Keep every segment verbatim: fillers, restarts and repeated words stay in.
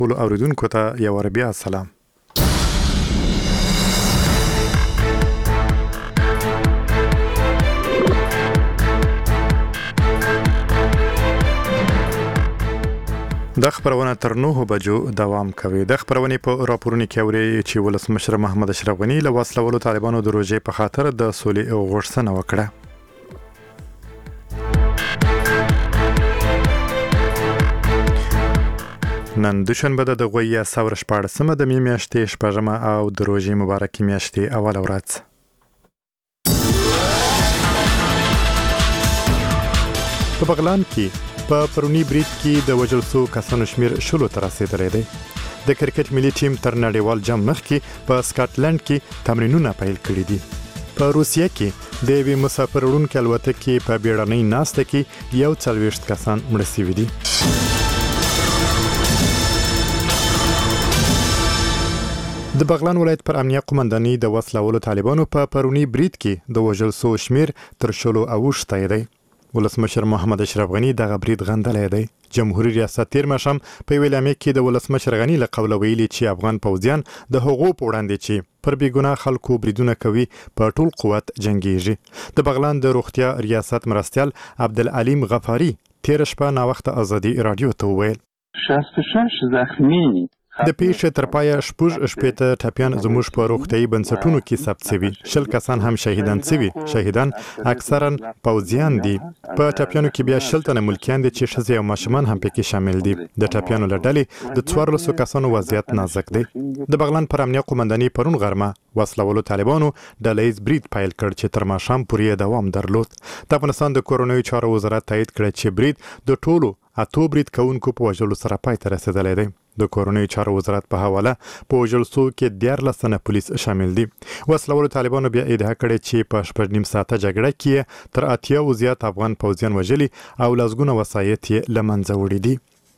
ټول اوریدونکو ته یو بیا سلام. د خبرونه تر نهو بجو دوام کوي. د خبرونه په راپورونو کې اوري چې ولسمشر محمد اشرف غنی له وسلوالو طالبانو د روزې په خاطر د سولې غوښتنه وکړه. نن دوشنبه د غویا څلور شپاړسمه د میاشتې شپږمه او د روزې مبارکې میاشتې اوله ورځ. په بغلان کې په پرونی برید کې د وژل شوو کسانو شمیر شلو ته رسیدلی دی. د کرکټ ملي ټیم تر نړیوال جام مخکې په سکاټلند کې تمرینونه پیل کړي دي. په روسیه کې د یوې مسافر وړونکې الوتکې په بیړنۍ ناسته کې یو څلوېښت کسان مړه شوي دي. د بغلان ولایت پر امنیه قومندانۍ د وسلوالو طالبانو په پرونی برید کې د وژل شوو شمیر تر شلو اوښتی دی. ولسمشر محمد اشرف غنی دغه برید غندلی دی. جمهوریت ریاست تیر ماښام په یوې اعلامیه کې د ولسمشر غنی له قوله ویلي چې افغان پوځیان د هغو په وړاندې چې پر بېګناه خلکو بریدونه کوي په ټول قوت جنګیږي. د بغلان د روغتیا ریاست مرستیال عبدالعلیم غفاري تیر شپه ناوخته ازادي راډیو ته وویل شصت و شش زخمی د پیښې تر پایه شپږ شپېته ټپیان زموږ په روغتیایي بنسټونو کې ثبت شوي. شل کسان هم شهیدان شوي. شهیدان اکثرا پوځیان دي. په ټپیانو کې بیا شل تنه ملکیان دي چې ښځې او ماشومان هم پکې شامل دي. د ټپیانو له ډلې د څوارلسو کسانو وضعیت نازک دی. د بغلان پر امنیه قومندانۍ پرون غرمه وسلوالو طالبانو ډله ییز برید پیل کړ چې تر ماښام پورې دوام درلود. د افغانستان د کورنیو چارو وزارت تایید کړی چې برید د ټولو اتو برید کوونکو په وژلو سره پای ته رسېدلی دی. د کورنیو چارو وزارت په حواله په وژل شوو کې دیارلس تنه پولیس شامل دي. وسلوالو طالبانو بیا ادعا کړې چې په شپږ نیم ساعته جګړه کې تر اتیاوو زیات افغان پوځیان وژلي او لسګونه وسایط یې له منځه وړي دي.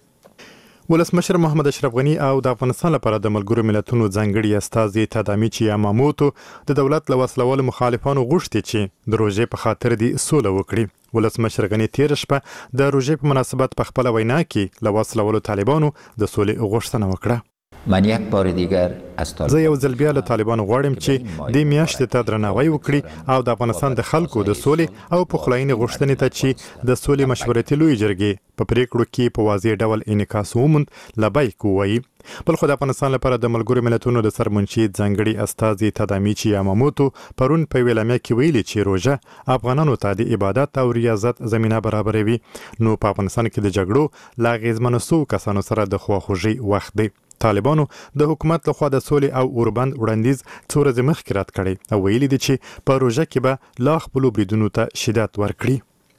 ولسمشر محمد اشرف غنی او د افغانستان لپاره د ملګرو ملتونو ځانګړي استازي تادامیچی یاماموتو د دولت له وسلوالو مخالفانو غوښتي چې د روژې په خاطر دې سوله وکړي. ولسمشر غنی تیر شپه د روژې په مناسبت په خپله وینا کې له وسلوالو طالبانو د سولې غوښتنه وکړه. من یک بار دیگر از طالبان زه یو ځل بیا له طالبانو غواړم چې دې میاشتې ته درناوی وکړي او د افغانستان د خلکو د سولې او پخلاینې غوښتنې ته چې د سولې مشورتي لویې جرګې په پریکړو کې په واضح ډول انعکاس وموند لبیک ووایي. بل خو د افغانستان لپاره د ملګرو ملتونو د سرمنشي ځانګړي استازي تادامیچی یاماموتو پرون په یوې اعلامیه کې ویلي چې روژه افغانانو ته د عبادت او ریاضت زمینه برابروي. نو په افغانستان کې د جګړو له اغېزمنو شوو کسانو سره د خواخوږۍ وخت دی. طالبانو د حکومت لخوا د سولې او اوربند وړاندیز څو ورځې مخکې رد کړی او ویلي دي چې په روژه کې به لا خپلو بریدونو ته شدت ورکړي.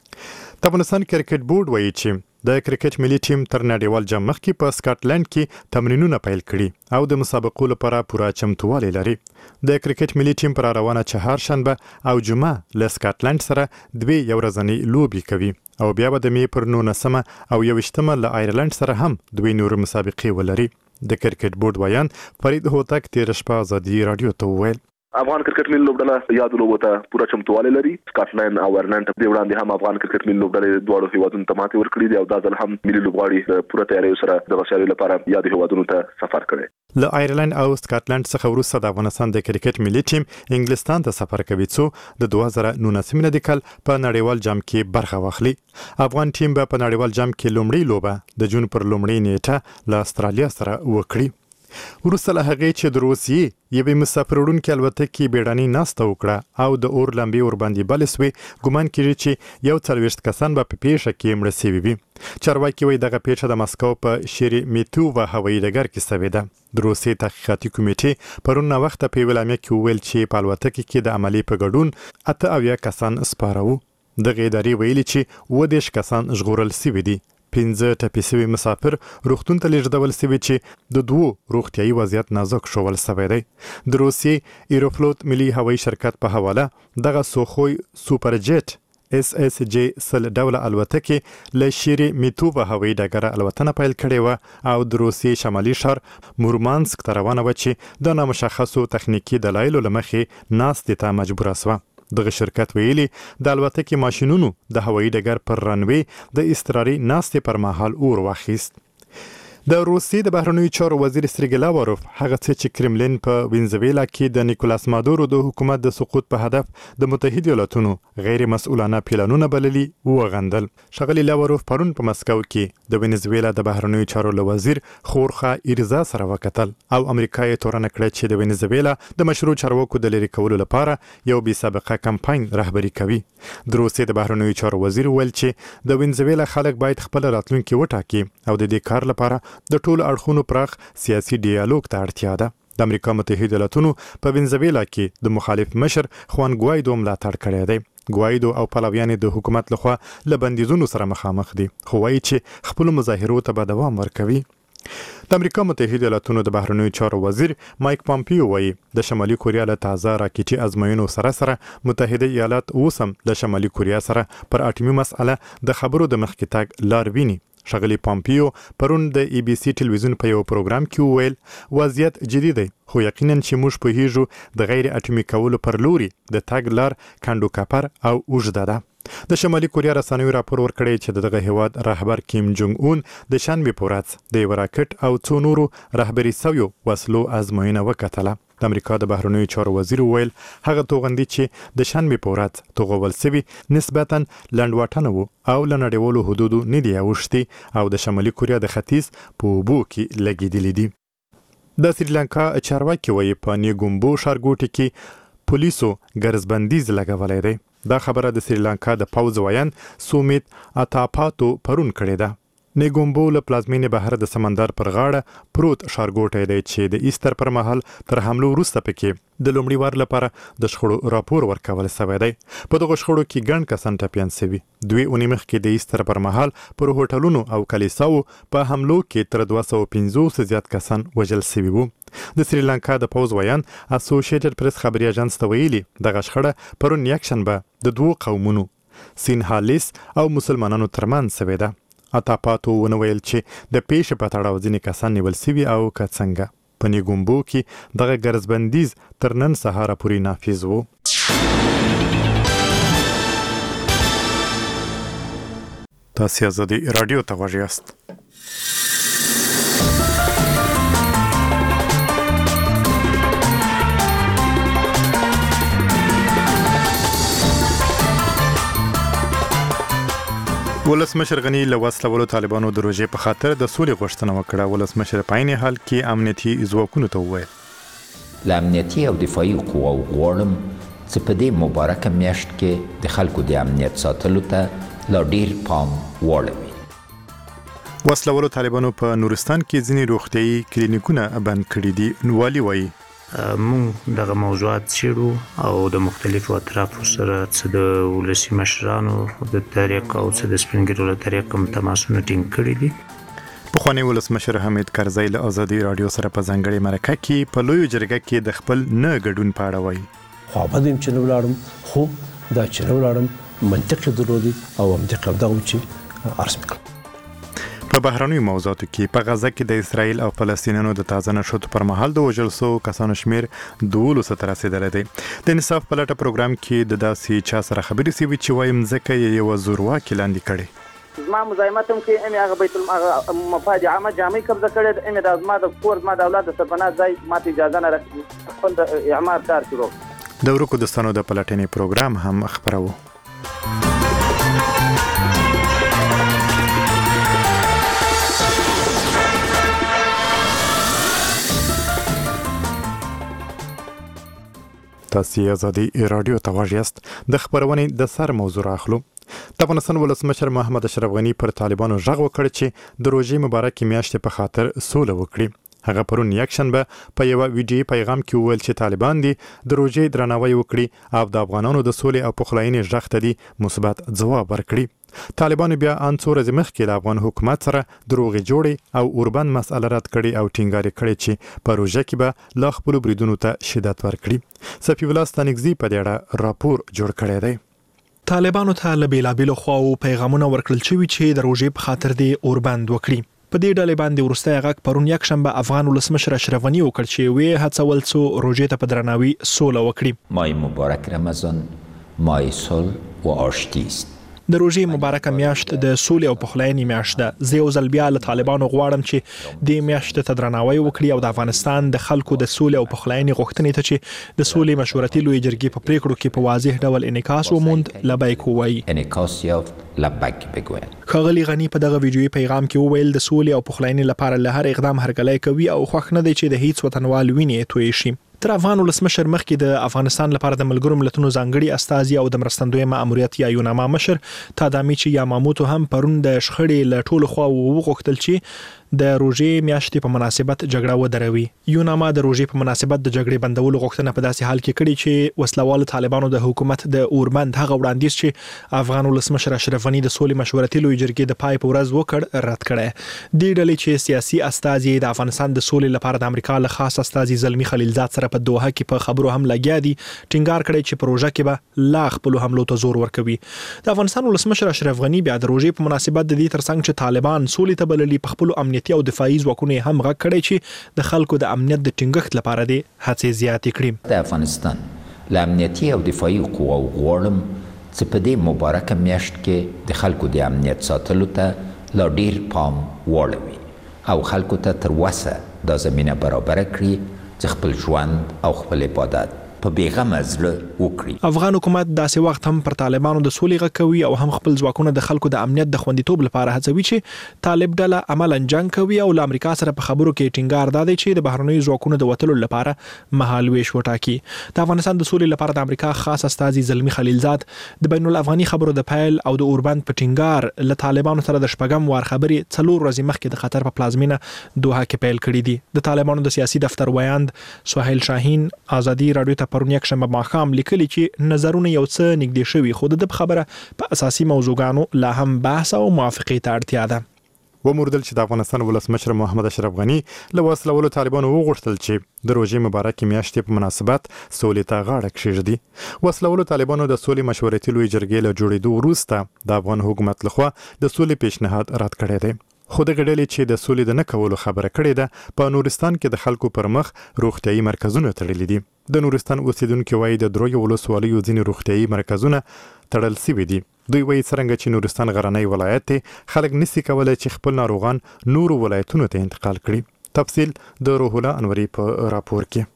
د افغانستان کرکټ بورډ وایي چې د کرکټ ملي ټیم تر نړیوال جام مخکې په سکاټلند کې تمرینونه پیل کړي او د مسابقو لپاره پوره چمتووالی لري. د کرکټ ملي ټیم پر روانه چهارشنبه او جمعه له سکاټلند سره دوی یو ورځنۍ لوبې کوي او بیا به د مې پر نولسمه او یوویشتمه له آیرلند سره هم دوی نور مسابقې ولري. د کرکټ بورډ ویان فرید هوتک تیر شپه ازادي راډیو ته وویل افغان کرکټ ملي لوبډله یاد لوبو ته پوره چمتووالی لري. سکاټلند او آیرلند په وړاندې هم افغان کرکټ ملي لوبډلې دواړو هیوادونو ته ماتې ورکړې دي او دا ځل هم ملي لوبغاړي پوره تیاری سره د غشاري لپاره یاد هیوادونو ته سفر کړي. له آیرلند او سکاټلند څخه وروسته د افغانستان د کرکټ ملي ټیم انګلستان ته سفر کوي څو د دوه زره نولسم میلادي کال په نړیوال جام کې برخه واخلي. افغان ټیم به په نړیوال جام کې لومړی لوبه د جون پر لومړۍ نیټه له استرالیا سره وکړي. وروسته له هغې چې د روسیې یوې مسافر وړونکې الوتکې بیړنۍ ناسته وکړه او د اور لمبې ورباندې بلې سوې، ګمان کېږي چې یو څلوېښت کسان به په پیښه کې مړه سوي وي. چارواکي وایي دغه پیښه د مسکو په شېرېمیتوفا هوایي ډګر کې سوې ده. د روسیې تحقیقاتي کمیټې پرون ناوخته په یوې اعلامیه کې وویل چې په الوتکې کې د عملې په ګډون اته اویا کسان سپاره وو. دغې ادارې ویلي چې اووه دېرش کسان ژغورل سوي دي. پنځه ټپي سوي مسافر روغتون ته لیږدول سوي چې د دوو روغتیایي وضعیت نازک ښوول سوی دی. د روسیې ایروفلوت ملي هوایي شرکت په حواله دغه سوخوی سوپر جیټ اس اس جی سل ډوله الوتکې له شېرېمیتوفا هوایي ډګره الوتنه پیل کړې وه او د روسیې شمالي ښار مورمانسک ته روانه وه چې د نامشخصو تخنیکي دلایلو له مخې ناستې ته مجبوره سوه. دغه شرکت ویلي د الوتکې ماشینونو د هوایي ډګر پر رنوې د اضطراري ناستې پر مهال اور واخیست. د روسیې د بهرنیو چارو وزیر سرګی لاوروف هغه څه چې کرملین په وینزویلا کې د نیکولاس مادورو د حکومت د سقوط په هدف د متحده ایالاتونو غیر مسؤلانه پلانونه بللي وغندل. ښاغلي لاوروف پرون په مسکو کې د وینزویلا د بهرنیو چارو له وزیر خورخه ایرزا سره وکتل او امریکا یې تورنه کړه چې د وینزویلا د مشروع چارواکو د لرې کولو لپاره یو بې سابقه کمپاین رهبري کوي. د روسیې د بهرنیو چارو وزیر ویل چې د وینزویلا خلک باید خپل راتلونکي وټاکي او د دې کار لپاره د ټولو اړخونو پراخ سیاسي ډیالوګ ته اړتیا ده. د امریکا متحده ایالاتونو په وینزویلا کې د مخالف مشر خوان ګوایدو ملاتړ کړی دی. ګوایدو او پلویان د حکومت لخوا له بندیزونو سره مخامخ دي خو وایي چې خپل مظاهرو ته به دوام ورکوي. د امریکا متحده ایالاتونو د بهرنیو چارو وزیر مایک پامپیو وایي د شمالي کوریا له تازه راکټي ازموینو سره سره متحده ایالات اوس هم د شمالي کوریا سره پر اټومي مسأله د خبرو د مخکې تګ لار ویني. ښاغلي پامپیو پرون د ای بي سي ټلویزیون په یو پروګرام کې وویل وضعیت جدي دی خو یقینا چې موږ پوهیږو د غیر اټومي کولو پر لوري د تګ لار کندو کپر او اوږده ده. د شمالي کوریا رسنیو راپور ورکړی چې دغه هیواد رهبر کیم جونګ اون د شنبې په ورځ د یو راکټ او څو نورو رهبري سویو وسلو ازموینه وکتله. د امریکا د بهرنیو چارو وزیر ویل هغه توغندي چې د شنبې په ورځ توغول سوي نسبتا لنډواټنه وو او له نړیوالو حدودو نه دي اوښتي او د شمالي کوریا د ختیځ په اوبو کې لګېدلي دي. د سریلانکا چارواکي وایي په نیګومبو ښارګوټي کې پولیسو ګرځبندیز لګولی دی. دا خبره د سریلانکا د پوځ وایان سومیت اتاپاتو پرون کړې ده. نیګومبو له پلازمینې بهر د سمندر پر غاړه پروت ښارګوټی دی چې د ایستر پر مهال تر حملو وروسته پکې د لومړي وار لپاره د شخړو راپور ورکول شوی دی. په دغه شخړو کې ګڼ کسان ټپیان شوي. دوی اونۍ مخکې د ایستر پر مهال پر هوټلونو او کلیساو په حملو کې تر دوه سوه پنځوس زیات کسان وژل شوي وو. د سریلانکا د پوځ ویان اسوسییټډ پریس خبري اژانس ته ویلي دغه شخړه پرون یکشنبه د دوو قومونو سینهالیس او مسلمانانو ترمنځ شوې ده. اتاپاتو ونه ویل چې د پیښې په تړاو ځینې کسان نیول شوي او که څنګه. په نیګومبو کې دغه ګرځبندیز تر نن سهاره پورې نافذ و. تاسې ازادي راډیو ته غوږ یاست. ولسمشر غنی له وسلوالو طالبانو د روژې په خاطر د سولې غوښتنه وکړه. ولسمشر په عین حال کې امنیتي ځواکونو ته وویل له امنیتي او دفاعي قواو غواړم چې په دې مبارکه میاشت کې د خلکو د امنیت ساتلو ته لا ډیر پام واړوي. وسلوالو طالبانو په نورستان کې ځینې روغتیايي کلینیکونه بند کړي دي. والي وایي مونږ دغه موضوعات څېړو او د مختلفو اطرافو سره څه د ولسي مشرانو د طریق او څه د سپین ږیرو له طریق هم تماسونه ټینګ کړي دي. پخوانی ولسمشر حمید کرزی له ازادي راډیو سره په ځانګړې مرکه کې په لویو جرګه کې د خپل نه ګډون په اړه وایي خوابدم چې نه ولاړم خو دا چې نه ولاړم منطق درلودي او منطق دغه چې عرض وکړم. په بهرنیو موضوعاتو کې په غزه کې د اسرایل او فلسطینیانو د تازه نشوتو پر مهال د وژل شوو کسانو شمیر دولسو ته رسېدلی دی. د انصاف په لټه پروګرام کې د داسې چا سره خبرې شوي چې وایي مځکه یې یوه زورواکي لاندې کړې. زما مزاحمت هم کوي امې هغه بیت المفاد عامه جامع قبضه کړې ده. امې دا زما د کور زما د اولاد د سرپناه ځای ماته اجازه نه راکوي خپل د اعمار کار شروع. د ورکو دوستانو د پلټنې پروګرام هم خپروو. تاسې ازادي راډیو ته غوږ یاست. د خپرونې د سر موضوع اخلو. د افغانستان ولسمشر محمد اشرف غني پر طالبانو غږ وکړ چې د روژې مبارکې میاشتې په خاطر سوله وکړي. هغه پرون یکشنبه په یو ویډیو پیغام کې وویل چې طالبان دي د روژې درناوی وکړي او د افغانانو د سولې او پخلاینې غږ ته دي مثبت ځواب ورکړي. طالبانو بیا ان څو ورځې مخکې له افغان حکومت سره دروغې جوړې او اوربند مسأله رد کړي او ټینګار کړي چې په روژه کې به لا خپلو بریدونو ته شدت ورکړي. صفي الله ستانکزي په دې اړه راپور جوړ کړی دی. طالبانو ته له بیلابیلو خواو پیغامونه ورکړل شوي چې د روژې په خاطر دې اوربند وکړي. په دې ډلې باندې وروستی غږ پرون یکشنبه افغان ولسمشر اشرف غني وکړ چې ویې هڅول څو روژې ته په درناوي سوله وکړي. ماه مبارک رمضان ماه صلح و آشتی است. د روژې مبارکه میاشت د سولې او پخلاینې میاشت ده. زه یو ځل بیا له طالبانو غواړم چې د میاشت ته درناوی وکړي او د افغانستان د خلکو د سولې او پخلاینې غوښتنې ته چې د سولې مشورتي لوی جرګې په پریکړو کې په واضح ډول انعکاس وموند لبیک ووایي. انعکاس یافت لبیک بگوین. ښاغلي غني په دغه ویډیويي پیغام کې وویل د سولې او پخلاینې لپاره له هر اقدام هرکلی کوي او خوښ نه دی چې د هیڅ وطنوال وینې توی شي. تر افغان ولسمشر مخکې د افغانستان لپاره د ملګرو ملتونو ځانګړي استازي او د مرستندوی ماموریت یا یوناما مشر تادامیچی یاماموتو هم پرون د شخړې له ټولو خواو وغوښتل چې د روژې میاشتې په مناسبت جګړه ودروي. یوناما د روژې په مناسبت د جګړې بندولو غوښتنه په داسې حال کې کړې چې وسلوال طالبانو د حکومت د اوربند هغه وړاندیز چې افغان ولسمشر اشرف غني د سولې مشورتي لوی جرګې د پای په ورځ وکړ رد کړی. د ډلې چې سیاسي استازي د افغانستان د سولې لپاره د امریکا له خاص استازي زلمی خلیلزاد سره په دوحه کې په خبرو هم لګیا دي، ټینګار کړی چې پروژه کې به لا خپل حملو ته زور ورکوي. د افغانستان ولسمشر اشرف غني بیا د روژې په مناسبت د دې ترڅنګ چې طالبان سولې ته بللي په خپل امنیتي او دفاعي ځواکونو هم غږ کړی چې د خلکو د امنیت د ټینګښت لپاره د هڅې زیاتې کړي. د افغانستان له امنیتي او دفاعي قواو غواړم چې په دې مبارکه میاشت کې د خلکو د امنیت ساتلو ته لا ډیر پام واړوي او خلکو ته تر وسه دا زمینه برابره کړي چې خپل ژوند او خپل عبادت په بیغمه زړه وکړي. افغان حکومت داسې وخت هم پر طالبانو د سولې غږ کوي او هم خپل ځواکونه د خلکو د امنیت د خوندیتوب لپاره هڅوي چې طالب ډله عملاً جنگ کوي او له امریکا سره په خبرو کې ټینګار دادی چې د بهرنیو ځواکونو د وټلو لپاره مهال ویش وټاکي. د افغانستان د سولې لپاره د امریکا خاص استازي زلمی خلیلزاد د بین الافغاني خبرو د پایل او د اوربند په ټینګار له طالبانو سره د شپږم وار خبرې څلور ورځې مخکې د قطر په پلازمینه دوحه کې پیل کړې دي. د طالبانو د سیاسي دفتر ویاند سهیل شاهین ازادي رادیو ته پرون یک شنبه ماښام لیکلي چې نظرونه یو څه نږدې شوي خو د خبره په اساسي موضوعګانو لا هم بحث او موافقې ته اړتیا ده. وموردل چې د افغانستان ولسمشر محمد اشرف غني له وسلوالو طالبانو وغوښتل چې د روژې مبارکې میاشتې په مناسبت سولې ته غاړه کېږدي. وسلوالو طالبانو د سولې مشورتي لوی جرګې له جوړېدو وروسته د افغان حکومت لخوا د سولې پیشنهاد رد کړی دی. خو د غډلې چې د سولې د نه کولو خبره کړې ده په نورستان کې د خلکو پر مخ روغتيایي مرکزونه تړلي دي. د نورستان اوسیدونکو وایي د دروي ولسوالیو ځینې روغتيایي مرکزونه تړل شوي دي. دوی وایي څنګه چې نورستان غرنی ولایت دی خلک نسي کولای چې خپل ناروغان نورو ولایتونو ته انتقال کړي. تفصیل د روح الله انوري په راپور کې.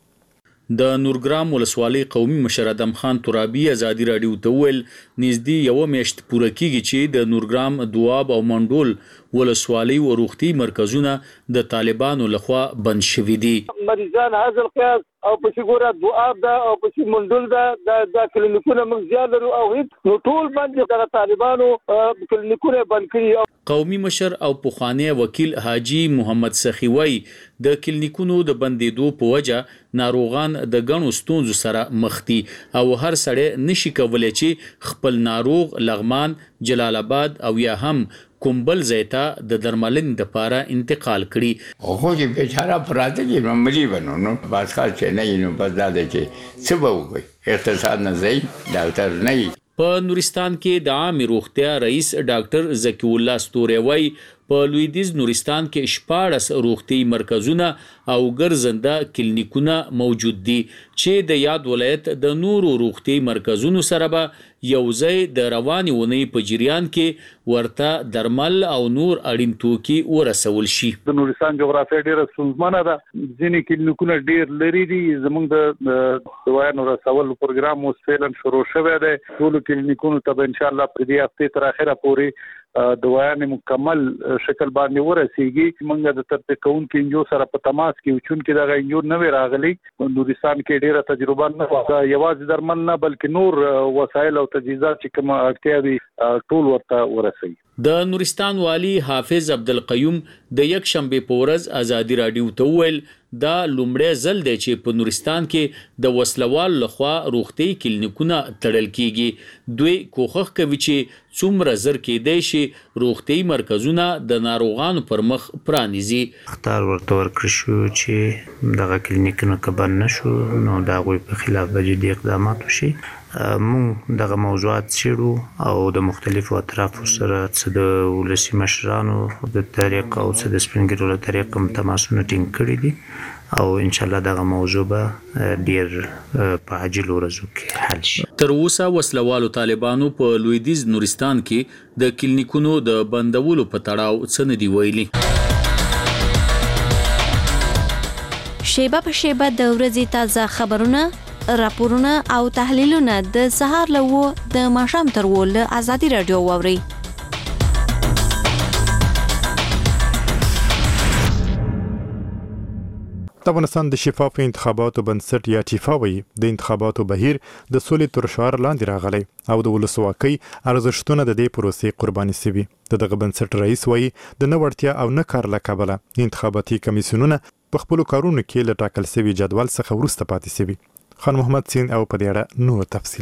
د نورګرام ولسوالۍ قومي مشر ادم خان ترابي ازادي رادیو ته ویل نږدې یو میاشت پوره کیږي چې د نورګرام دواب او منډول ولسوالۍ او روغتي مرکزونه د طالبانو لخوا بند شوي دي. مریضان هاذ القياس او په شګوره دواب دا او په منډول دا د کلینیکونو موږ زیات لرو او نو ټول باندې د طالبانو کلینیکونه بند کړي. قومي مشر او پخوانی وکیل حاجی محمد سخیوی د کلینیکونو د بندیدو په وجه ناروغان د غنو ستونزو سره مخ دي او هر سړی نشي کولای چې خپل ناروغ لغمان، جلال آباد او یا هم کومبل زیتا د درملنې لپاره انتقال کړي. خو چې بیچاره پراته کې معمولی بنو نو بس خاص چې نه نو بس دا چې څه به وکړي اقتصاد نه ځي ډاکټر نه. په نورستان کې د عام روغتیا رئیس ډاکټر زکی الله ستوري وای په لویدیز نورستان کې شپاړس روغتي مرکزونه او ګرځنده کلینیکونه موجود دي چې د یاد ولایت د نورو روغتي مرکزونو سره به یوځای د رواني ونې په جریان کې ورته درمل او نور اړین توکي ورسول شي. د نورستان جغرافیه ډیره ستونزمنه ده، ځینې کلینیکونه ډیر لري دي. زموږ د دوایانو رسول پروګرام اوس فعلا شروع شوی دی. ټول کلینیکونو ته ان شاء الله په دې هفته تر اخره پورې دوایانه مکمل شکل باندې ورسیږي. موږ د تطبیق کوونکو انجو سره په تماس کې چون کې دا انجو نوې راغلي. نورستان کې ډیره تجربه نه و، یوازې درمل نه بلکې نور وسایل او تجهیزات چې کوم اړتیا وي ټول ورته ورسي. د نورستان والی حافظ عبدالقیوم د یک شنبه په ورځ ازادي رادیو ته ویل دا لومړی ځل دی چې په نورستان کې د وسلوال لخوا روغتي کلینیکونه تړل کیږي. دوی کوښښ کوي چې څومره زر کېدای شي روغتي مرکزونه د ناروغانو پر مخ پرانیزي. اختار ورته ورکړ شو چې دغه کلینیکونه کبن نشو نو دا غوي په خلاف جدي اقدامات وشي. مونږ دغه موضوعات څېړو او د مختلفو اطرافو سره څه د ولسي مشرانو د طریق او څه د سپین ږیرو له طریق هم تماسونه ټینګ کړي دي او ان شاء الله دغه موضوع به ډیر په عاجل ورځو کې حل شي. تر اوسه وسلوالو طالبانو په لویدیز نورستان کې د کلینیکونو د بندولو په تړاو څه نه دی ویلي. شیبه په شیبه د ورځې تازه خبرونه، راپورونه او تحلیلونه د سهار له و د ماښام تر و له ازادي رادیو واوري. د افغانستان د شفافو انتخاباتو بنسټ یا ټیفا وایي د انتخاباتو بهیر د سولې تر شعار لاندې راغلی او د ولسواکۍ ارزښتونه د دې پروسې قرباني شوي. د دغه بنسټ رئیس وایي د نه وړتیا او نه کار له کبله انتخاباتي کمیسیونونه په خپلو کارونو کې له ټاکل شوي جدول څخه وروسته پاتې شوي. خان محمد سین او په دې اړه نور تفصیل.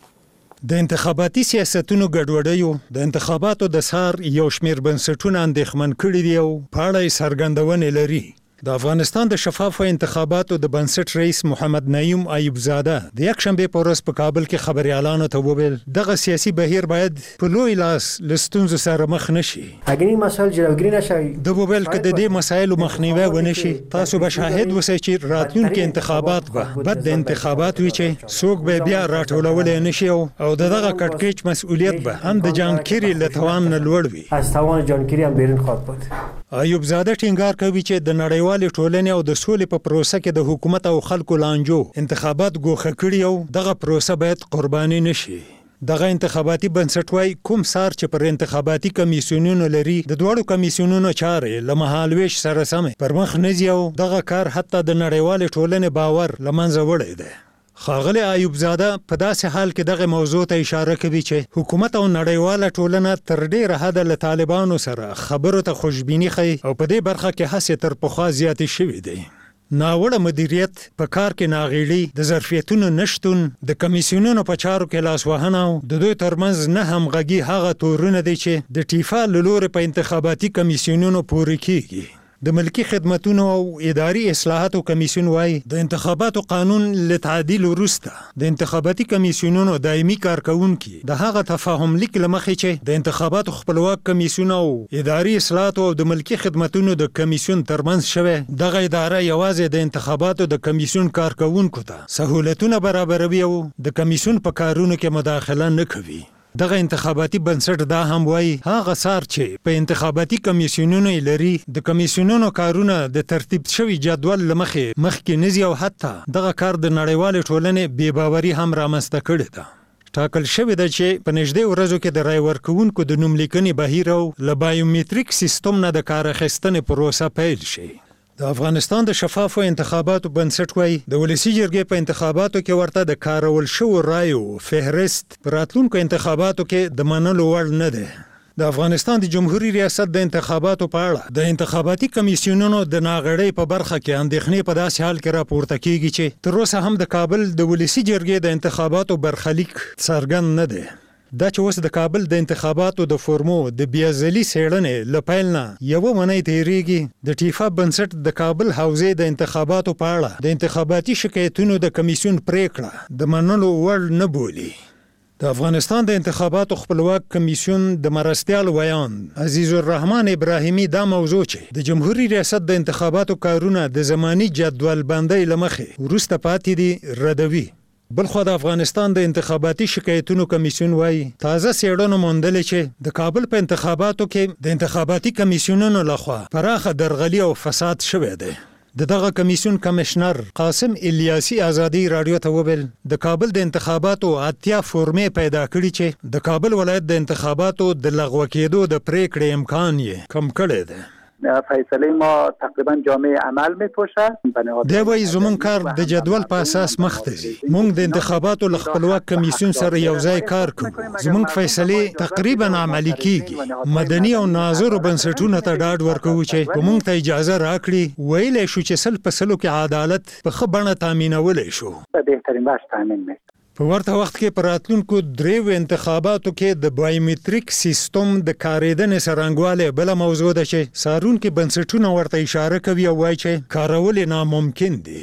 د انتخاباتي سیاستونو ګډوډیو د انتخاباتو د سار یو شمیر بنسټونه اندېښمن کړي دي او په اړه یې څرګندونې لري. د افغانستان د شفافو انتخاباتو د بنسټ رئیس محمد نعیم ایوب زاده د یک شنبه په ورځ په کابل کې خبريالانو ته وویل دغه سیاسي بهیر باید په لوی لاس لستونزو سره مخ نشي. اګنی مسایل جوړګری نشي. د وویل کې د دې مسایلو مخنیوي ونشي. تاسو به شاهد اوسئ چې راتلونکي انتخابات به بد د انتخابات وي چې څوک به بیا راټولول نشي او دغه کټکېچ مسؤلیت به هم د جان کیری له توان نه لوړ وي. از توان جان کیری هم بیرون خواهد بود. ایوب زاده ټینګار کوي چې د نړیوال ټولنې او د سولې په پروسه کې د حکومت او خلکو لانجو انتخابات ګوښه کړي او دغه پروسه باید قرباني نشي. دغه انتخاباتي بنسټ وايي کوم سار چې پر انتخاباتي کمیسیونونو لري د دوړو کمیسیونونو چارې له مهالويش سره سم پر مخ نه ځي او دغه کار حتی د نړیوال ټولنې باور لمنځه وړي دی. خاغلی ایوب زاده په داسې حال کې دغه موضوع ته اشاره کوي چې حکومت او نړیواله ټولنه تر ډیره حده له طالبانو سره خبرو ته خوشبیني ښیي او په دې برخه کې هڅې تر پخوا زیاتې شوې دي. ناوړه مدیریت په کار کې ناغېړي، د ظرفیتونو نشتون، د کمیسیونونو په چارو کې لاسوهنه او د دوی ترمنځ نه همغږي هغه تورونه دي چې د ټیفا له لورې په انتخاباتي کمیسیونونو پورې کیږي. د ملکی خدماتونو او اداري اصلاحاتو کمیسیون وايي د انتخاباتو قانون له تعدیل وروسته د انتخاباتي کمیسیونونو دایمي کارکونکي د هغه تفاهم لیک لمخې چې د انتخاباتو خپلواک کمیسیون او اداري اصلاحات او د ملکی خدماتونو د کمیسیون ترمنځ شوه دغه اداره یوازې د انتخاباتو د کمیسیون کارکونکو ته سہولتونه برابروي او د کمیسیون په کارونو کې مداخله نه کوي. دغه انتخاباتي بنسټ دا هم وایي هغه سار چې په انتخاباتي کمیسیونونو لري د کمیسیونونو کارونه د ترتیب شوی جدول لمخې مخکې نزي او حتی دغه کار د نړیوال ټولنې بې باوري هم رامنځته کړې ده. ټاکل شوی ده چې په نږدې ورځو کې د رای ورکوونکو د نوملیکنې بهیر او له بایومټریک سیستم نه د کار اخیستنې پروسه پیل شي. د افغانستان د شفافو انتخاباتو بنسټ وايي د ولسی جرګې په انتخاباتو کې ورته د کارول شوو رایو فهرست پر راتلونکو انتخاباتو کې د منلو وړ نه ده. د افغانستان د جمهوریت ریاست د انتخاباتو په اړه د انتخاباتي کمیسیونونو د ناغړۍ په برخه کې اندېښنې په داسې حال کې راپورته کیږي چې تر اوسه هم د کابل د ولسی جرګې د انتخاباتو برخلیک څرګند نه دی. دا چې اوس د کابل د انتخاباتو د فورمو د بیازلي څېړنې له پیل نه یوه اونۍ تېرېږي د ټیفا بنسټ د کابل حوزې د انتخاباتو په اړه د انتخاباتي شکایتونو د کمیسیون پریکړه د منلو وړ نه بولي. د افغانستان د انتخاباتو خپلواک کمیسیون د مرستیال ویان عزیز الرحمن ابراهیمی دا موضوع چې د جمهوریت ریاست د انتخاباتو کارونه د زمانی جدول بندۍ لمخې وروسته پاتې دي ردوي. بلخو د افغانستان د انتخاباتي شکایتونو کمیسیون وايي تازه څېړنو موندلې چې د کابل په انتخاباتو کې د انتخاباتي کمیسیونونو لخوا پراخه درغلي او فساد شوی دی. د دغه کمیسیون کمشنر قاسم الیاسی ازادي رادیو ته وویل د کابل د انتخاباتو اتیا فورمې پیدا کړي چې د کابل ولایت د انتخاباتو د لغوه کېدو د پریکړې امکان یې کم کړی دی. فیصله ما تقریبا جامعه عمل میپوشه. دی وایي زمونږ کار د جدول په اساس مخ ته ځي. موږ د انتخاباتو له خپلواک کمیسیون سره یو ځای کار کوو. زمونږ فیصلې تقریبا عملي کیږي. مدني او ناظرو بنسټونو ته ډاډ ورکوو چې په موږ ته اجازه راکړي ویلی شو چې سل په سلو کې عدالت په ښه بڼه تامینولی شو. په بهترین وجه تامین می په ورته وخت کې په راتلونکو دریو انتخاباتو کې د بایومټریک سیستم د کارېدنې څرنګوالی بله موضوع ده چې څارونکي بنسټونه ورته اشاره کوي او وایي چې کارول یې ناممکن دي.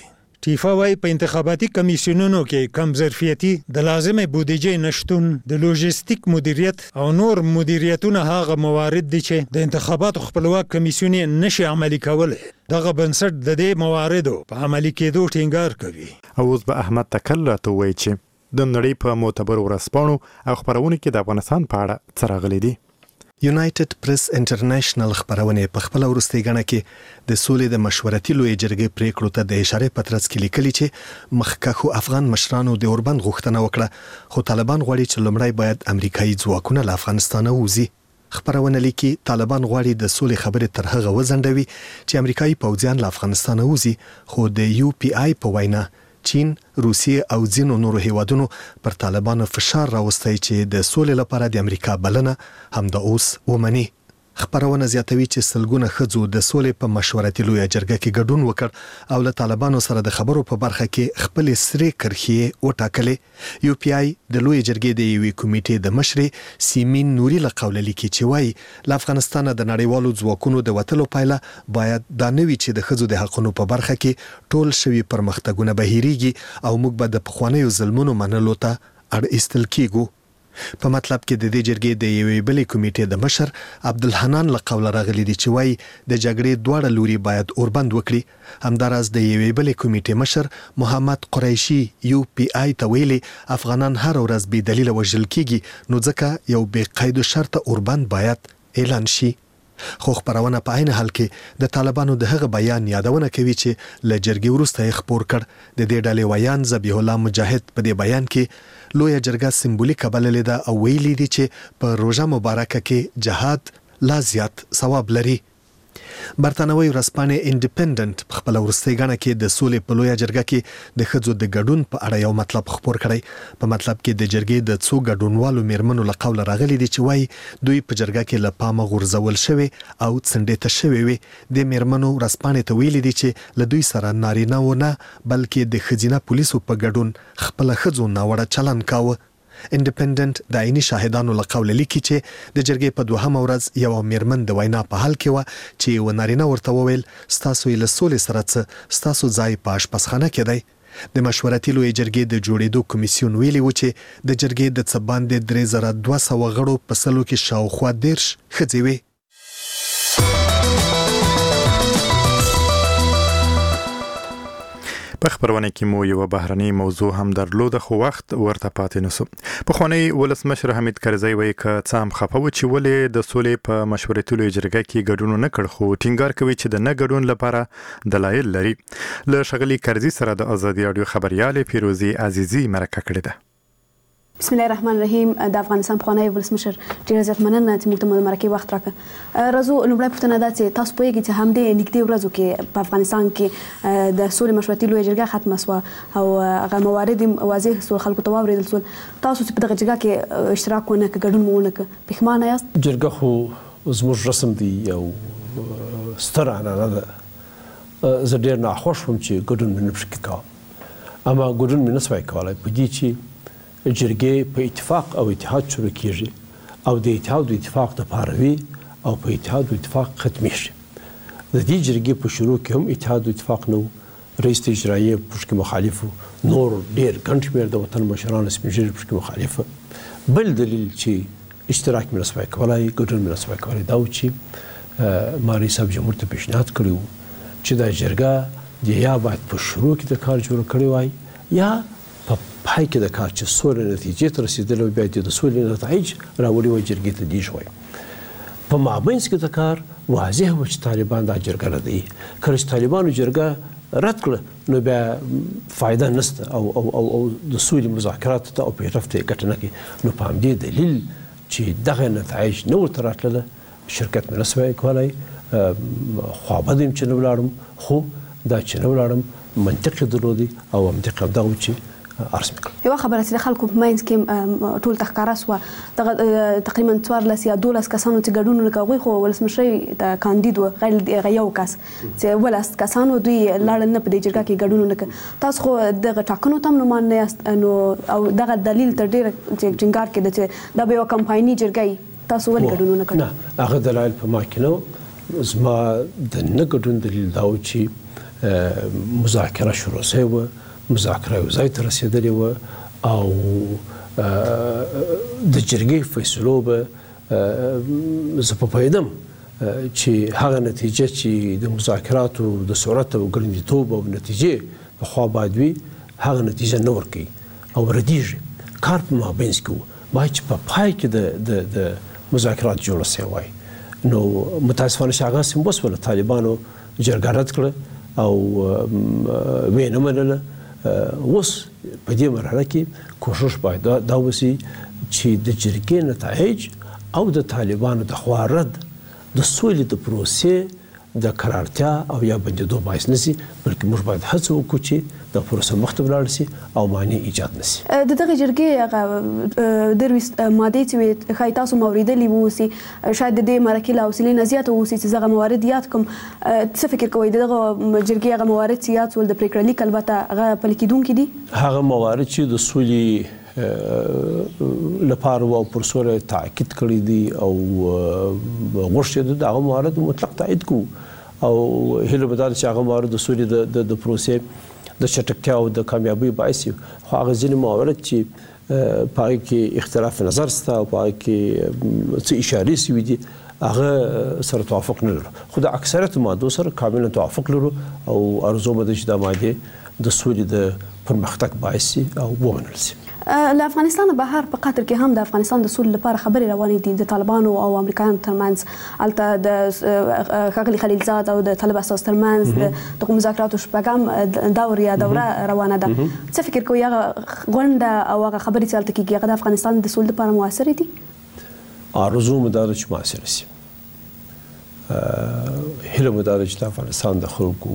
ټیفا وايي په انتخاباتي کمیسیونونو کې کم ظرفیتي د لازمه بودیجې نشټون د لوجستیک مدیریت او نور مدیریتونه هغه موارد دي چې د انتخاباتو خپلواک کمیسیون نشي عملي کولای. دغه بنسټ د دې مواردو په عملي کېدو ټینګار کوي. اوس به احمد تکل راته وایي چې د نړۍ په معتبرو ورځپاڼو او خپرونو کې د افغانستان په اړه څه راغلي دي. یونایټډ پریس انټرنیشنل خبرونه په خپل وروستي غاڼه کې د سولې د مشورتي لوی جرګې پریکړو ته د اشاره پترڅ کې لیکلي چې مخکښو افغان مشرانو د اوربند غوښتنه وکړه، خو طالبان غواړي چې لومړی باید امریکایي ځواکونه له افغانستانه ووځي. خبرونه لیکي طالبان غواړي د سولې خبرې تر هغه وزندوي چې امریکایي پوځیان له افغانستانه ووځي، خو د یو پی آی په وینا چین، روسیې او ځینو نورو هیوادونو پر طالبانو فشار راوستی چې د سولې لپاره د امریکا بلنه هم د اوس ومني. خبرونه زیاتوي چې سلګونه ښځو د سولې په مشورتي لوی جرګه کې ګډون وکړ او له طالبانو سره د خبرو په برخه کې خپل سری کرخي وټاکلې. یو پی آی د لوی جرګې د یوې کمیټې د مشرې سیمین نوري له قوله لیکي چې وایي له افغانستان د نړیوالو ځواکونو د وتلو پایله باید دا نه وي چې د ښځو د حقونو په برخه کې ټول شوي پرمختګونه بهیریږي او موږ به د پخوانیو ظلمونو منلو ته اړ ایستل کیږو. په مطلب کې د دې جرګې د یوې بلې کمیټې د مشر عبدالحنان له قوله راغلي دي چې وایي د جګړې دواړه لوري باید اوربند وکړي. همداراز د یوې بلې کمیټې مشر محمد قریشي یو پی آی ته ویلي افغانان هر ورځ بې دلیله وژل کیږي، نو ځکه یو بې قید و شرطه اوربند باید اعلان شي. خو خبرونه په عین حال کې د طالبانو د هغه بیان یادونه کوي چې له جرګې وروسته یې خپور کړ. د دې ډلې ویان ذبیح الله مجاهد په دې بیان کې لویه جرګه سمبولیکه بللې ده او ویلي دي چې په روژه مبارکه کې جهاد لا زیات ثواب لري. برتانوي ورځپاڼې انډیپندنت په خپل ورستۍ غاڼه کې د سولې په لویه جرګه کې د ښځو د ګډون په اړه یو مطلب خپور کړی. په مطلب کې د جرګې د څو ګډونوالو میرمنو له قوله راغلي دي چې وایي دوی په جرګه کې له پامه غورځول شوي او څنډې ته شوي وي. د میرمنو ورځپاڼې ته ویلي دي چې له دوی سره نارینه و نه بلکې د ښځینه پولیسو په ګډون خپل ښځو ناوړه چلن کاوه. انډیپندنت د عیني شاهدانو له قوله لیکي چې د جرګې په دوهمه ورځ یو میرمن د وینا په حال کې و چې و نارینه ورته وویل ستاسو له سولې سره څه ستاسو ځای په اشپزخانه کې دی. د مشورتي لوی جرګې د جوړېدو کمیسیون ویلي و چې د جرګې د څه باندې درې زره دوه سوه غړو په سلو کې شاوخوا دېرش ښځې وې. په خبرونه کې مو یو بهرني موضوع هم درلوده خو وخت ورته پاتې نسو. پخوانی ولسمشر حمید کرزی وایي که څه هم خفه و چې ولې د سولې په مشورتي لوی جرګه کې ګډون نه کړ، خو ټینګار کوي چې د نه ګډون لپاره دلایل لري. له ښاغلي کرزي سره د ازادي راډیو خبريال فیروزي عزیزي مرکه کړې ده. بسم الله الرحمن الرحیم. د افغانستان پخوانی ولسمشر ډېر زیات مننه چې موږ ته مرکه وخت راکړه. راځو لومړی پوښتنه دا چې تاسو پوهیږئ چې همدې نږدې ورځو کې په افغانستان کې د سولې مشورتي لویه جرګه ختمه شوه او هغه موارد واضح سول، خلکو ته واورېدل سول. تاسو چې په دغه جرګه کې اشتراک ونه کړ، ګډون مو ونه کړ، پښیمانه یاست؟ جرګه خو زموږ رسم دی او ستر عنعنه ده. زه ډېر ناخوښ وم چې ګډون مې نه پکې کاوه، اما ګډون مې نه سوای کولی په دې چې جرګې په اتفاق او اتحاد شروع کیږي او د اتحاد او اتفاق دپاره وي او په اتحاد او اتفاق ختمیږي. د دې جرګې په شروع کې هم اتحاد او اتفاق نه و، رئیس اجرایه پشکې مخالف و، نور ډېر ګڼ شمېر د وطن مشران سپین ږیري پشکې مخالف. بل دلیل چې اشتراک مې نه سوای کولی، ګډون مې نه سوای کولی دا و چې ما رئیس صاحب جمهور ته پیشنهاد کړی و چې دا جرګه د یا باید په شروع کې د کار جوړه کړې وای یا په پای کې د کار چې سولې نتیجې ته رسېدلی وي بیا د سولې نتایج راوړي وای جرګې ته دېږي وای. په مابینځ کې د کار واضح و چې طالبان دا جرګه ردوي. کله چې طالبانو جرګه رد کړه نو بیا فایده نشته او او او, او د سولې مذاکراتو ته او پیرفت ته ګټه نه کوي. نو په همدې دلیل چې دغه نتایج نه ورته راتلله شرکت مې نه سوای کولی. خوابدی یم چې نه ولاړم، خو دا چې نه ولاړم منطق یې درلودی او منطق همدغه و چې عرض مې کړ. یوه خبره چې د خلکو په منځ کې ټول ته ښکاره سوه، دغه تقریبا څوارلس یا دولس کسانو چې ګډون ونه کړ، هغوی خو ولسمشرۍ ته کاندید و، غیر هغه یو کس چې اوولس کسانو دوی لاړل نه په دې جرګه کې ګډون ونه کړ. تاسو خو دغه ټاکنو ته هم نومان نه یاست نو او دغه دلیل تر ډېره چې ټینګار کېده چې دا به یوه کمپایني جرګه وي، تاسو ولې ګډون ونه کړ؟ نه، هغه دلایل په ما کې نه و. زما د نه ګډون دلیل دا و چې مذاکره شروع شوې وه، مذاکره یو ځای ته رسېدلې وه او د جرګې فیصلو به زه په پوهېدم چې هغه نتیجه چې د مذاکراتو د سرعت او ګړندیتوب او نتیجې پخوا باید وي، هغه نتیجه نه ورکوي او ردېږي. کار په مابینځ کې و، باید چې په پای کې د مذاکرات جوړه سوی وای. نو متاسفانه چې هغه هسې وسوله، طالبانو جرګه رد کړه او ویې نه منله. اوس په دې مرحله کې کوښښ باید دا وشي چې د جرګې نتایج او د طالبانو د خوا رد د سولې د پروسې د قرارتیا او یا بندېدو باعث نه شي، بلکې موږ باید هڅه وکړو چې دا پروسه مخته ولاړه شي او مانع ایجاد نه شي. د دغه جرګې هغه درویشت مادې چې وې ښایي تاسو مو اورېدلې واوسي، شاید د دې مرکې له حوصلې نه زیاته واوسي چې دغه موارد یاد کړم. څه فکر کوئ د دغه جرګې هغه موارد چې یاد شول د پرېکړه لیک البته هغه پلي کېدونکي دي؟ هغه موارد چې د سولې لپاره او پر سوله تاکید کړی دي او غوښتي دي، هغه موارد مطلق تایید کوو او هیله به دا چې هغه موارد د سولې د پروسې د چټکتیا او د کامیابۍ باعث وي. خو هغه ځینې موارد چې په هغې کې اختلاف نظر شته او په هغې کې څه اشارې شوي دي، هغه سره توافق نه لرو. خو د اکثریت مادو سره کاملا توافق لرو او ارزو به ده چې دا مادې د سولې د پرمختګ باعث شي او ومنل شي. له افغانستان بهر په قطر کې هم د افغانستان د سولې لپاره خبرې روانې دي د طالبانو او امریکایانو ترمنځ. هلته د ښاغلي خلیلزاد او د طالب استازو ترمنځ د دغو مذاکراتو شپږم دور یا دوره روانه ده. څه فکر کوئ هغه غونډه او هغه خبرې چې هلته کېږي هغه د افغانستان د سولې لپاره مؤثرې دي؟ آرزو مو دا ده چې مؤثره شي. هیله مو دا ده چې د افغانستان د خلکو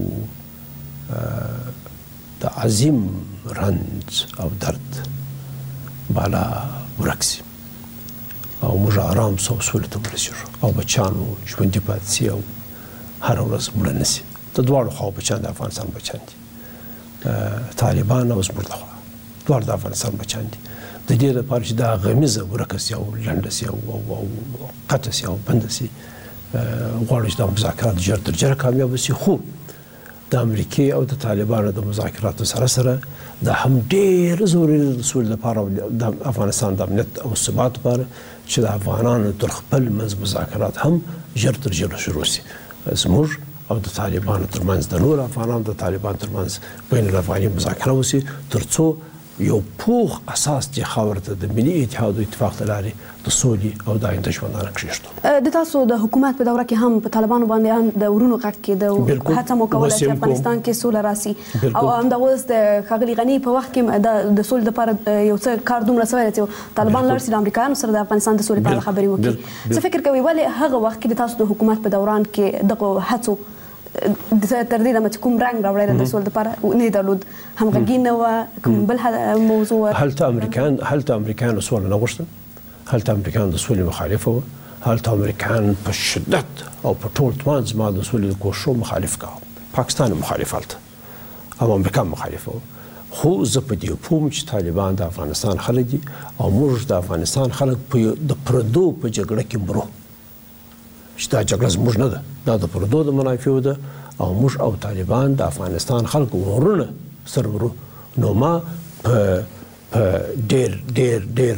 د عظیم رنج او درد بالا ورک شي او موږ ارام سو سولې ته ورسېږو او بچیانو ژوندي پاتې شي او هره ورځ مړه نه شي. د دواړو خواو بچیان د افغانستان بچیان دي، طالبان او زموږ د خوا دواړه د افغانستان بچیان دي. د دې لپاره چې دا غمیزه ورکه شي او لنډه شي او قطع شي او بنده شي، غواړو چې دا مذاکرات ژر تر ژره کامیابه شي. خو د امریکې او د طالبانو د مذاکراتو سره سره دا هم ډېر ضروري ده د سولې لپاره او د افغانستان د امنیت او ثبات لپاره چې د افغانانو تر خپل منځ مذاکرات هم ژر تر ژره شروع شي. زموږ او د طالبانو ترمنځ د نور افغانانو د طالبانو ترمنځ بین الافغاني مذاکره وشي تر څو یو پوخ اساس چې خاورې ته د ملي اتحاد او اتفاق له لارې د سولې او د آینده ژوندانه کښېږدو. د تاسو د حکومت په دوره کې هم په طالبانو باندې هم د ورونو غږ کېده، هڅه مو کوله چې افغانستان کې سوله راسي او همدغه اوس د ښاغلي غني په وخت کې د سولې لپاره یو څه کار دومره شوی دی چې طالبان لاړ شي د امریکایانو سره د افغانستان د سولې په اړه خبرې وکړي. څه فکر کوئ ولې هغه وخت کې د تاسو د حکومت په دوران کې دغه هڅو تر دې دمه چې کوم رنګ راوړی د سولې لپاره نه درلود، همغږي نه وه، کوم بل موضوع؟ هلته امریکایان هلته امریکایانو سوله نه غوښتل، هلته امریکایان د سولې مخالفه وه، هلته امریکایان په شدت او په ټول توان زما د سولې د کوښښو مخالف کاوه. پاکستان مخالف هلته او امریکا مخالفه وه. خو زه په دې پوهم چې طالبان د افغانستان خلک دي او موږ د افغانستان خلک د پردو په جګړه کې مرو، چې دا جګړه زموږ نه ده، دا د پردو د منافعو ده او موږ او طالبان د افغانستان خلکو ورونه سره ورو. نو ما په ډېر ډېر ډېر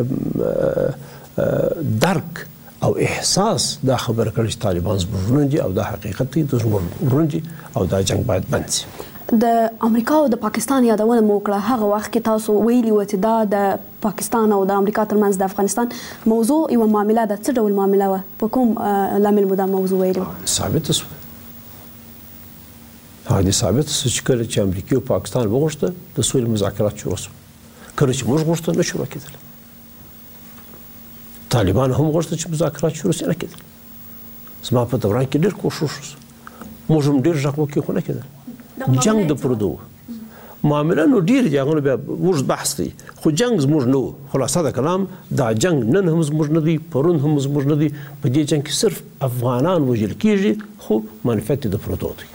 درک او احساس دا خبره کړې چې طالبان زموږ ورونه دي او دا حقیقت دی، زموږ ورونه دي او دا جنګ باید بند شي. د امریکا او د پاکستان یادونه مو وکړه. هغه وخت کې تاسو ویلي وو چې دا د پاکستان او د امریکا ترمنځ د افغانستان موضوع یوه معامله ده. څه ډول معامله وه؟ په کوم لامل مو دا موضوع ویلي وه؟ ثابته شوه هغه دې ثابته شوه چې کله چې امریکا او پاکستان وغوښته د سولې مذاکرات شروع شول، کله چې موږ غوښته نه شروع کېدل. طالبان هم غوښته چې مذاکرات شروع شي، نه کېدل. زما په دوران کې ډېر کوښښ وشو، موږ هم ډېر غږ وکړو خو نه کېدل. جنگ د پردو معامله نو ډیر دي، هغه بیا اوږد بحث دی، خو جنگ زموږ نه و. خلاصه د کلام دا جنگ نن هم زموږ نه دی، پرون هم زموږ نه دی. په دې جنگ کې صرف افغانان وژل کېږي خو منفعت د پردو دی.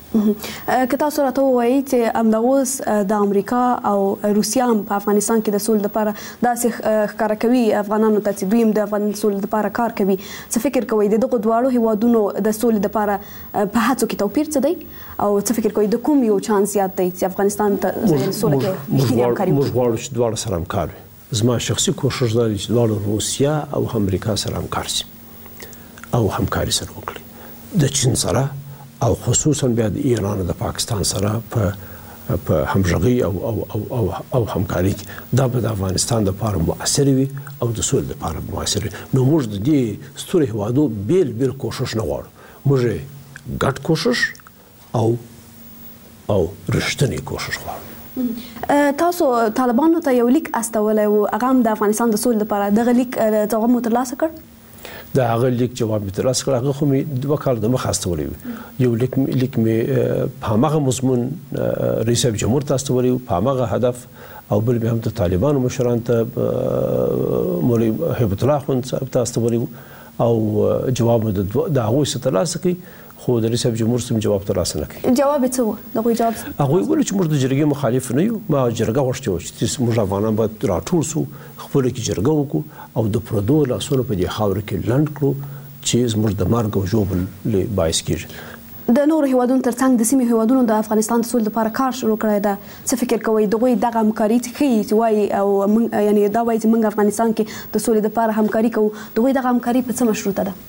که تاسو راته ووایئ چې همدغه اوس د امریکا او روسیا هم په افغانستان کې د سولې لپاره داسې ښکاره کوي افغانانو ته چې دوی هم د افغان سولې لپاره کار کوي، څه فکر کوئ د دغو دواړو هیوادونو د سولې لپاره په هڅو کې توپیر څه دی او څه فکر کوئ د کوم یو چانس زیات دی چې افغانستان ته سوله کې رښتینې همکاري وکړي؟ موږ غواړو چې دواړه سره همکار وي. زما شخصي کوښښ دا دی چې دواړه روسیا او امریکا سره همکار شي او همکاري سره وکړي، د چین سره او خصوصا بیا د ایران او د پاکستان سره په په همغږي او او او او, او همکاري دا به د افغانستان لپاره مؤثر وي او د سولې لپاره مؤثر وي. نو موږ د دې ستوري هوادو بیل بیل کوښښ نه غواړو، موږ ګډ کوښښ او او رښتینی کوښښ غواړو. تاسو طالبانو ته یو لیک استولی و، هغه هم د افغانستان د سولې لپاره، دغه لیک جواب مو ترلاسه کړ؟ د هغه لیک جواب مې ترلاسه کړ، هغه خو مې دوه کاله دمخه استولی و. یو لیک لیک مې په هماغه مضمون رئیس جمهور ته استولی و په هماغه هدف، او بل مې هم د طالبانو مشرانو ته مولوي هیبت الله اخوند صاحب ته استولی و او جواب مې د هغوی څخه ترلاسه کړ، خو د رئیس جمهور څخه جواب ترلاسه نه کړ. جواب یې څه و؟ د هغوی جواب څه؟ هغوی ویل چې موږ د جرګې مخالف نه یو، ما جرګه غوښتې وه چې موږ افغانان باید راټول سو، خپله کې جرګه وکړو او د پردو لاسونه په دې خاوره کې لنډ کړو چې زموږ د مرګ او ژوبل باعث کېږي. د نورو هیوادونو ترڅنګ د سیمې هیوادونو د افغانستان د سولې لپاره کار شروع کړی ده، څه فکر کوئ دغوی دغه همکاري ښیي چې وایي او یعنی دا وایي چې موږ افغانستان کې د سولې لپاره همکاري کوو، دغوی دغه همکاري په څه مشروطه ده؟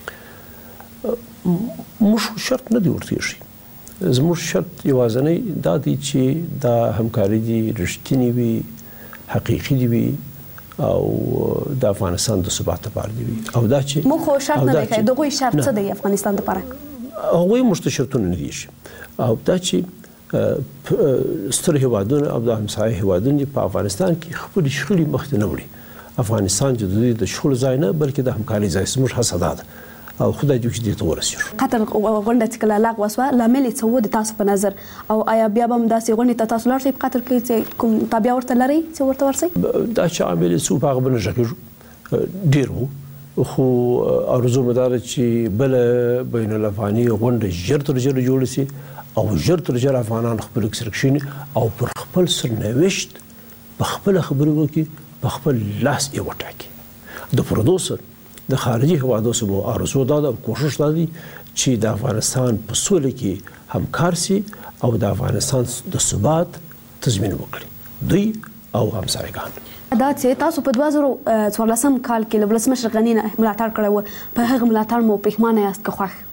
موږ شرط نه دی ورته ایښی، زموږ شرط یوازینی دا دی چې دا همکاري دي رښتینې وي، حقیقي دي وي او د افغانستان د ثبات لپاره دی وي. او دا چې موږ خو شرط نه دی کړی، دغوی شرط څه دی افغانستان لپاره؟ هغوی موږ ته شرطونه نه دي ایښي، او دا چې ستر هیوادونه او د همسایه هیوادونه په افغانستان کې خپلې شخړې مخته نه وړي. افغانستان چې د دوی د شخړو ځای نه بلکې د همکارۍ ځای، زموږ هڅه دا ده او خدای دې چې دې ته ورسېږو. قطر غونډه چې کله لغوه شوه لامل یې څه و د تاسو په نظر، او آیا بیا به هم داسې غونډې ته تاسو لاړ شئ په قطر کې چې کوم تابع ورته لرئ چې ورته ورسئ؟ دا چې عامل یې څه و په هغه به نه غږېږو، ډېر و، خو ارزو مې دا ده چې بله بین الافغاني غونډه ژر تر ژره جوړه شي او ژر تر ژره افغانان خپل کې سره کښېني او پر خپل سرنوشت په خپله خبرې وکړي، په خپل لاس یې وټاکي. د پردو سره د خارجي هیوادو سره ارزو دا ده او کوښښ دا دی چې د افغانستان په سوله کې همکار سي او د افغانستان د ثبات تضمین وکړي، دوی او همسایګان. دا چې تاسو په دوه زره څوارلسم کال کې له ولسمشر غني نه ملاتړ کړی و، په هغه ملاتړ مو پښیمانه یاست که خوښ؟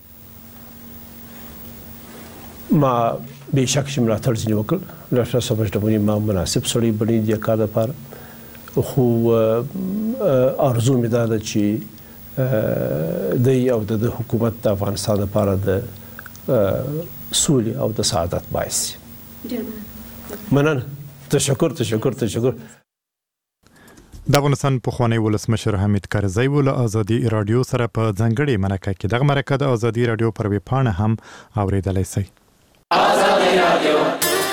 ما بېشک چې ملاتړ ځینې وکړ، ډاکټر صاحب اشرف غني ما مناسب سړی بللی دې کار لپاره، خو ارزو مې دا ده چې دی او د حکومت د افغانستان لپاره د سولې او د سعادت باعث شي. مننه، تشکر تشکر تشکر. د افغانستان پخوانی ولسمشر حمید کرزی ول ازادي رادیو سره په ځنګړې مرکه کې دغه مرکه د ازادي رادیو پر ویب پاڼه هم اوریدلای شئ. ازادي رادیو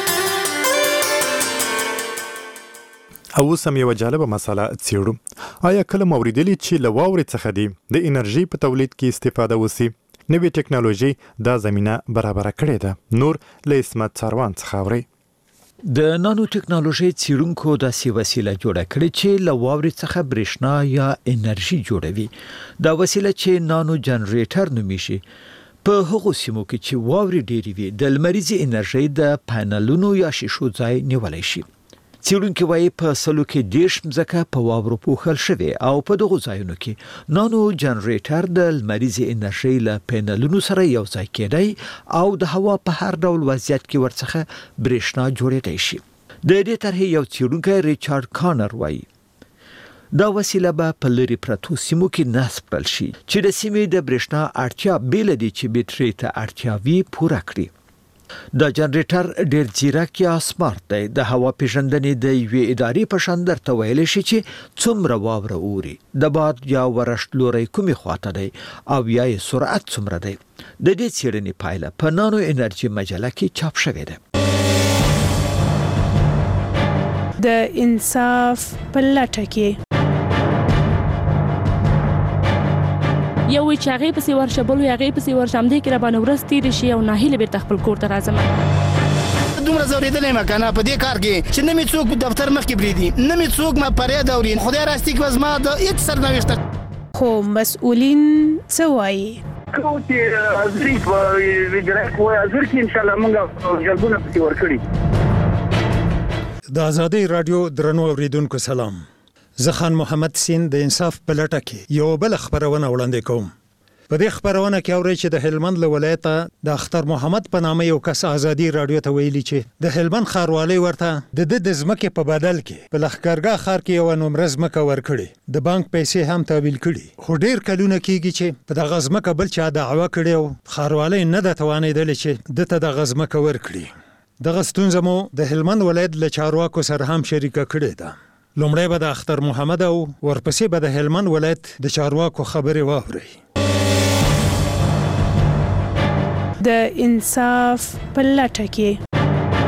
او سم یو جالبه مسله څیړو. آیا کله موریدلی چې له واورې څخه دی د انرژي په تولید کې استفاده وسی؟ نوې ټکنالوژي دا زمينه برابر کړې ده. نور له اسمت څاروان څخه اوري. د نانو ټکنالوژي څیړونکو داسې وسیله جوړه کړې چې له واورې څخه برېښنا یا انرژي جوړوي. دا وسیله چې نانو جنریټر نومیږي. په هغو سیمو کې چې واورې ډېرې وي د لمریزې انرژي د پانلونو یا شیشو ځای نیولی شي. څیړونکي وایي په سلو کې دېرش مځکه په واورو پوښل شوې او په دغو ځایونو کې نانو جنریټر د لمریزې انرژۍ له پینلونو سره یو ځای کېدی او د هوا په هر ډول وضعیت کې ورڅخه برېښنا جوړېدی شي. د دې طرحې یو څیړونکی ریچارډ کانر وایي دا وسیله به په لرې پرتو سیمو کې نصب کړل شي چې د سیمې د برېښنا اړتیا بېله دي چې بیټرۍ ته اړتیا وي پوره کړي. دا جنریټر ډېر ځیرک یا سمارټ دی. د هوا پیژندنې د یوې ادارې په شان درته ویلی شي چې څومره واوره اوري، د باد یا ورشت لوری کومې خواته دی او یا یې سرعت څومره دی. د دې څېړنې پایله په نانو انرژي مجله کې چاپ شوې ده. د انصاف په لټه کې یو وی چې هغه پسې ورشه بل وی هغه پسې ورشه هم دې کې را باندې ورځ تیر شي او ناهیله بیرته خپل کور ته راځم دومره زوریدلې ما کنه په دې کار کې چې نه می څوک دفتر مخ کې بریدي نه می څوک ما پرې دورین خدای راستي کې وزما د هیڅ سرنوشت خو مسؤلین څه وایي کو چې ازري په ویډرک وای ازر کې ان شاء الله موږ جلبونه پکې ورکړي د آزادۍ رادیو درنو اوریدونکو سلام زه خان محمد سین د انصاف په لټه کې یو بل خبرونه وړاندې کوم په دې خبرونه کې اوري چې د هلمند ولایت د اختر محمد په نامه یو کس آزادۍ رادیو ته ویلي چې د هلمند ښاروالۍ ورته د د ځمکې په بدل کې په لښکرګاه ښار کې یو نمره ځمکه ورکړي د بانک پیسې هم تحویل کړي خو ډیر کلونه کېږي چې په دغه ځمکه بل چا دعوه کړې او ښاروالۍ نه ده توانېدلې چې دته دغه ځمکه ورکړي دغه ستونزه مو د هلمند ولایت له چارواکو سره هم شریکه کړې ده لومړی به د اختر محمد او ورپسې به د هلمند ولایت د چارواکو خبرې واورئ د انصاف په لټه کې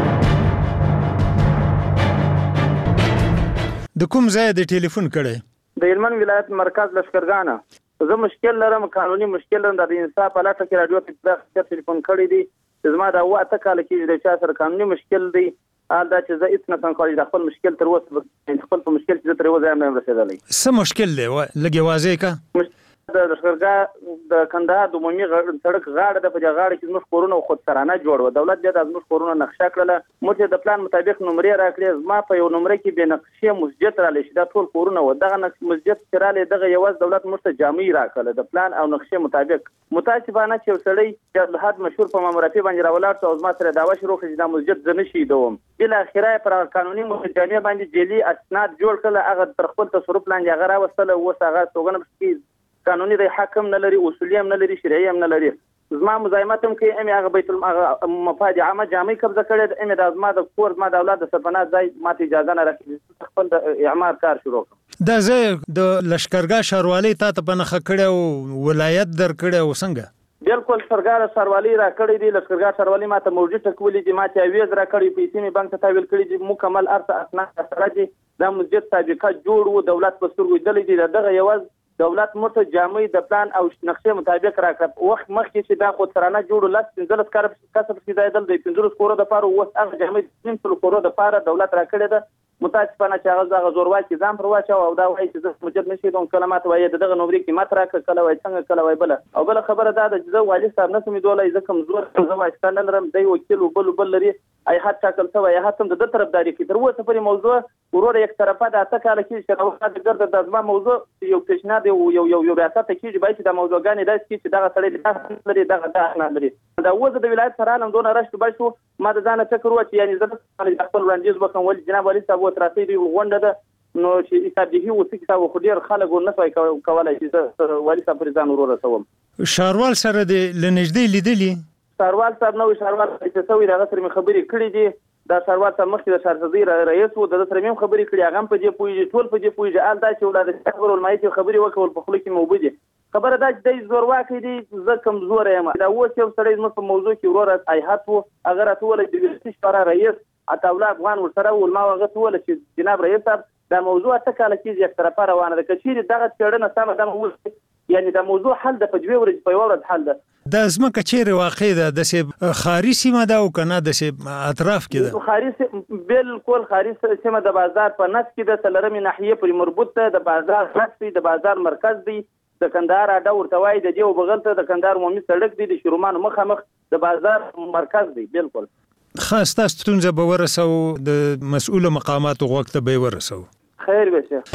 د کوم ځای د ټلیفون کړی د هلمند ولایت مرکز لشکرګاه زه مشکل لرم قانوني مشکل لرم د انصاف په لټه کې رادیو ته ټلیفون کړی دی زما دا واته کال کې د چا سره قانوني مشکل دی حال دا چې زه هیڅ نه کوم کولای د خپل مشکل تر اوسه خپل په مشکل چې تر اوسه هم رسیدلی څه مشکل دی لږ واضح کا د لشکرګاه د کندهار د عمومي سړک غاړه د په غاړه کې زموږ کورونه خودسرانه جوړ و دولت بیا د زموږ کورونه نقشه کړله موږ د پلان مطابق نمرې راکړې زما په یو نمرې کې به نقشې مسجد را لشي دا ټول کورونه و دغه مسجد چې را لې دغه یواز دولت موږ ته جامع راکړه د پلان او نقشې مطابق متاسفانه چې سړی د حد مشهور په مامورافي باندې راولاړ او زما سره داوا شروع کړه چې دا مسجد زنه شي دوم بل اخره پر قانوني محکمه باندې جلی اسناد جوړ کړل هغه تر خپل تصرف لاندې هغه راوستله و هغه توګنه کې قانوني د حکم نه لري اصولي هم نه لري شرعي هم نه لري زما مزاحمت هم کوي ام هغه بیت المفاد عامه جامع قبضه کړي ام د ازما د کور ما د اولاد د سرپناه ځای ماته اجازه نه راکړي خپل د اعمار کار شروع کړ دا زه د لشکرګاه ښاروالۍ ته ته بنخ کړي او ولایت در کړي او څنګه بالکل سرګار ښاروالۍ را کړی دی لشکرګاه ښاروالۍ ماته موجود ټکولې دي ماته اویز را کړی پیسې می بانک ته تحویل کړی دي مکمل ارث اسناد سره دي دا مسجد سابقه جوړ و دولت په سترګو دلې دي دغه یواز دولت مرته جامع د پلان او نقشې مطابق راکړ وخت مخکې چې دا خود سرانه جوړ لاس پنځلس کار کسب کیدل د پنځلس کورو د پاره او هغه جامع د ټول کورو د پاره دولت راکړی ده متاسفانه چې هغه هغه زورواکي کې ځان پر واچو او دا وایي چې مجد نشي دوم کلمات وایي دغه نومرې کې مات راکړه کله وایي څنګه کله وایي بل او بل خبره دا ده چې زه والي صاحب نه سمې دولای زه کمزور زه وایي ستنه لرم دی وکیل بل بل لري ای حد ټاکل څه یا حتم د طرفداري کې تر اوسه پرې موضوع ورور یک طرفه د اته کال کې چې راوخه د ګرد د ازما موضوع یو پیشنهاد یو یو یو یو ریاست کې چې باید د موضوعګانې داسې چې دغه سړی لري دغه نه لري دا وزه د ولایت سره لم دون راشد بشو ما د ځان فکر و چې یعنی زه خپل وړاندیز وکم ول جناب والي صاحب وتراسي دی غونډه ده نو چې حساب دي هو څه کتاب خو ډیر خلک ورنسوي کولای چې والي صاحب پر ځان ورور رسوم شاروال سره د لنجدې لیدلی شاروال صاحب نو شاروال چې سوي راغ سره مې خبرې کړې دي دا شاروال صاحب مخکې د شارزدي رئیس و د سره مې خبرې کړې هغه په دې پوي ټول په دې پوي ال دا چې ولادت خبر ولمایي خبرې وکول په خپل کې موجوده خبره دا چې د زور واکې دي زه کمزور یم دا و چې سړی زما په موضوع کې ورور ای هاتو اگر اتول د ویلتي شورا رئیس اتاوله افغان ورسره ولما وغه ټول چې جناب رئیس صاحب دا موضوع ته کال کې یک طرفه روانه ده کچېری دغه چړنه سم ده مو یعنی دا موضوع حل د پجوي ورځ په ورځ حل ده د ازمکه چیرې واقع ده د سه خاري سیمه ده او کنه د سه اطراف کې ده خاري بالکل خاري سیمه د بازار په نس کې د تلرمي ناحیه پر مربوط ده د بازار نس د بازار مرکز دی د کندهار اډه ورته وای د دیو بغل ته د کندهار عمومي سړک دی د شرومان مخامخ د بازار مرکز دی بالکل خاص تاسو ستونزه به ورسو د مسؤل مقامات وخت به ورسو خیر بشه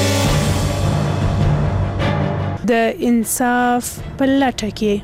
د انصاف په لټه کې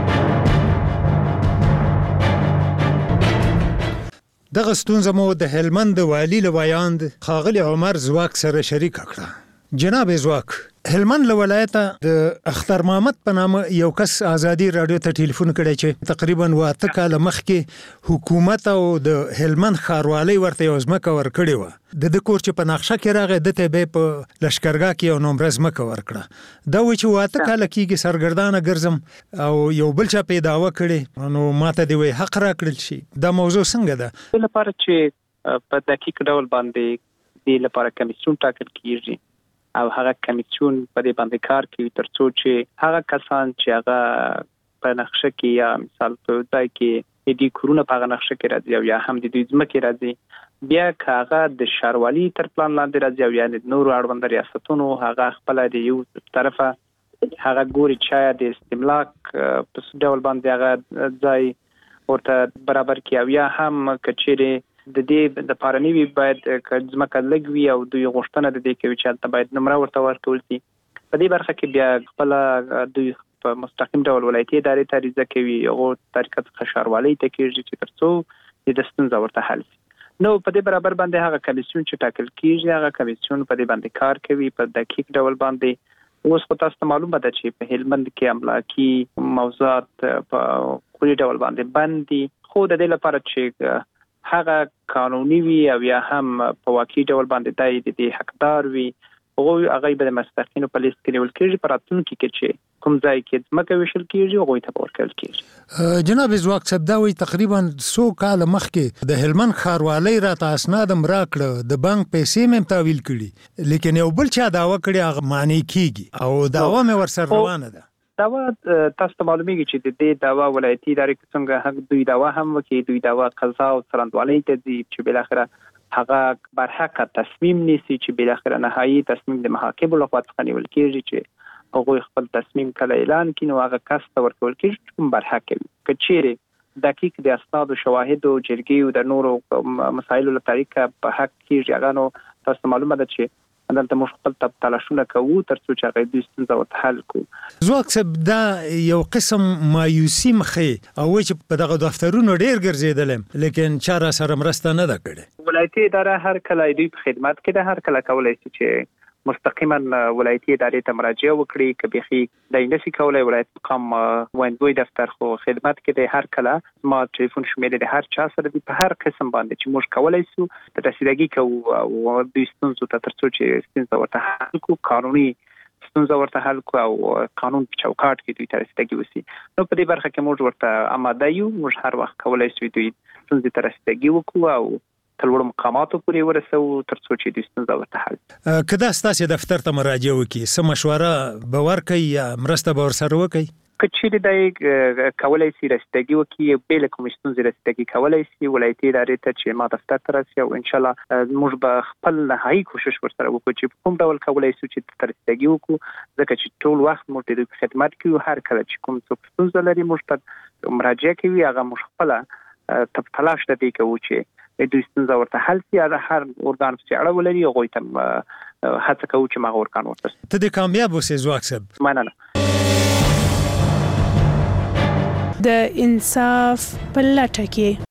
دغه ستونزه مو د هلمند والی لویاند خاغلی عمر زواک سره شریک کړه جناب زواک هلمند ولایت د اختر محمد په نامه یو کس آزادي رادیو ته ټلیفون کړی چې تقریبا واته کال مخکې حکومت او د هلمند ښاروالۍ ورته یو ځمکه ورکړې وه د د کور چې په نقشه کې راغی دته به په لشکرګاه کې یو نومره ځمکه ورکړه دا و چې واته کال کېږي سرګردانه ګرځم او یو بل چا په دعوه کړي نو ماته دی وی حق را کړل شي دا موضوع څنګه ده لپاره چې په دقیق ډول باندې د لپاره کمیسیون ټاکل کیږي او هغه کمیسیون په دې باندې کار کوي ترڅو چې هغه کسان چې هغه په نقشه کې یا مثال په ځای کې دې کورونه په هغه نقشه کې راځي او یا هم د دوی ځمکې راځي بیا هغه د ښاروالي تر پلان لاندې راځي او یا د نورو اړوند ریاستونو هغه خپل د یو طرفه هغه ګوري چې د استملاک په څه ډول باندې هغه ځای ورته برابر کړي او یا هم کچېره د دې د پارنیوي باید ځمکه لګوي او دوی غوښتنه د دې کوي چې تل باید نمره ورته ورکول شي په دې برخه کې بیا خپل دوی په مستقیم ډول ولایتي ادارې ته عریضه کوي او طریقه ښاروالۍ ته کېږي چې ترڅو د ستونزه ورته حل شي نو په دې برابر باندې هغه کمیسیون چې ټاکل کیږي هغه کمیسیون په دې باندې کار کوي په دقیق ډول باندې اوس خو تاسو ته معلومه ده چې په هلمند کې املاکي موضوعات په کلي ډول باندې بندي خو د دې لپاره چې هغه قانوني وي او یا هم په واقعي ډول باندې د دې حقدار وي او هغه به د مستحقینو په لیست کې نیول کېږي په راتلونکي کې چې کوم ځای کې ځمکه ویشل کېږي هغوی ته ورکول کېږي. جناب ځواک صاحب دا وایي تقریبا څو کال مخکې د هلمند ښاروالۍ راته اسناد هم راکړه د بانک پیسې مې تحویل کړي لیکن یو بل چا دعوه کړې هغه معنی کېږي او دعوه مې ورسره روانه ده. داوا تاسو ته معلومیږي چې د دې داوا ولایتي ادارې څنګه حق دوی داوا هم وکړي دوی داوا قضا او څرنګوالۍ ته دي چې بل اخره هغه برحق تصمیم نیسي چې بل اخره نهایی تصمیم د محاکمو لخوا څخه نیول کېږي چې هغه خپل تصمیم کله اعلان کړي نو هغه کس ته ورکول کېږي کوم برحق وي کچېره دقیق د اسناد او شواهد او جرګې او د نورو مسایلو له طریقه په حق کې هغه نو تاسو معلومه ده چې دلته موږ خپل تلاشونه کوو ترڅو چې هغه د ستونزې ورته حل کړو. ځواک صاحب دا یو قسم مایوسي مخې او چې په دغه دفترونو ډیر ګرځېدلم لیکن چاره سره مرسته نه ده کړې. ولایتي اداره هر کله دوی په خدمت کې ده هر کله کولای شي چې مستقیما ولایتي ادارې ته مراجعه وکړي که بيخي د نسی کولای ولایت مقام وندوی دفتر خو خدمت کې ده هر کله ما ټلیفون شمیره ده هر چا سره په هر قسم باندې چې موږ کولای شو د رسیدګي کوو او د ستونزو ته ترڅو چې ستونزه ورته حل کو قانوني ستونزه ورته حل کو او قانون په چوکاټ کې دوی ته رسیدګي وسی نو په دې برخه کې موږ ورته آماده یو موږ هر وخت کولای شو دوی ستونزې ته رسیدګي وکړو او تلوړ مقاماتو پورې ورسو ترڅو چې د ستونزې ورته حل کدا ستاسو دفتر ته مراجعه وکړي سم مشوره به ورکړي یا مرسته به ورسره وکړي کچې د کولای شي رسیدګي وکړي بیل کوم ستونزې رسیدګي کولای شي ولایتي ادارې ته چې ما دفتر ته راسي او ان شاء الله موږ به خپل نهایی کوشش ورسره وکړو چې کوم ډول کولای شي چې رسیدګي وکړو ځکه چې ټول وخت موږ د خدمت کوو هر کله چې کوم څه ستونزه لري موږ ته مراجعه کوي هغه موږ خپل ته تلاش د دې کوو چې د ستونزې ورته حل شي هر ارګان چې اړه ولري هغه ته هڅه کوو چې ما ورکان ورته ته د کامیاب اوسې ځواک صاحب مننه. د انصاف په لټه کې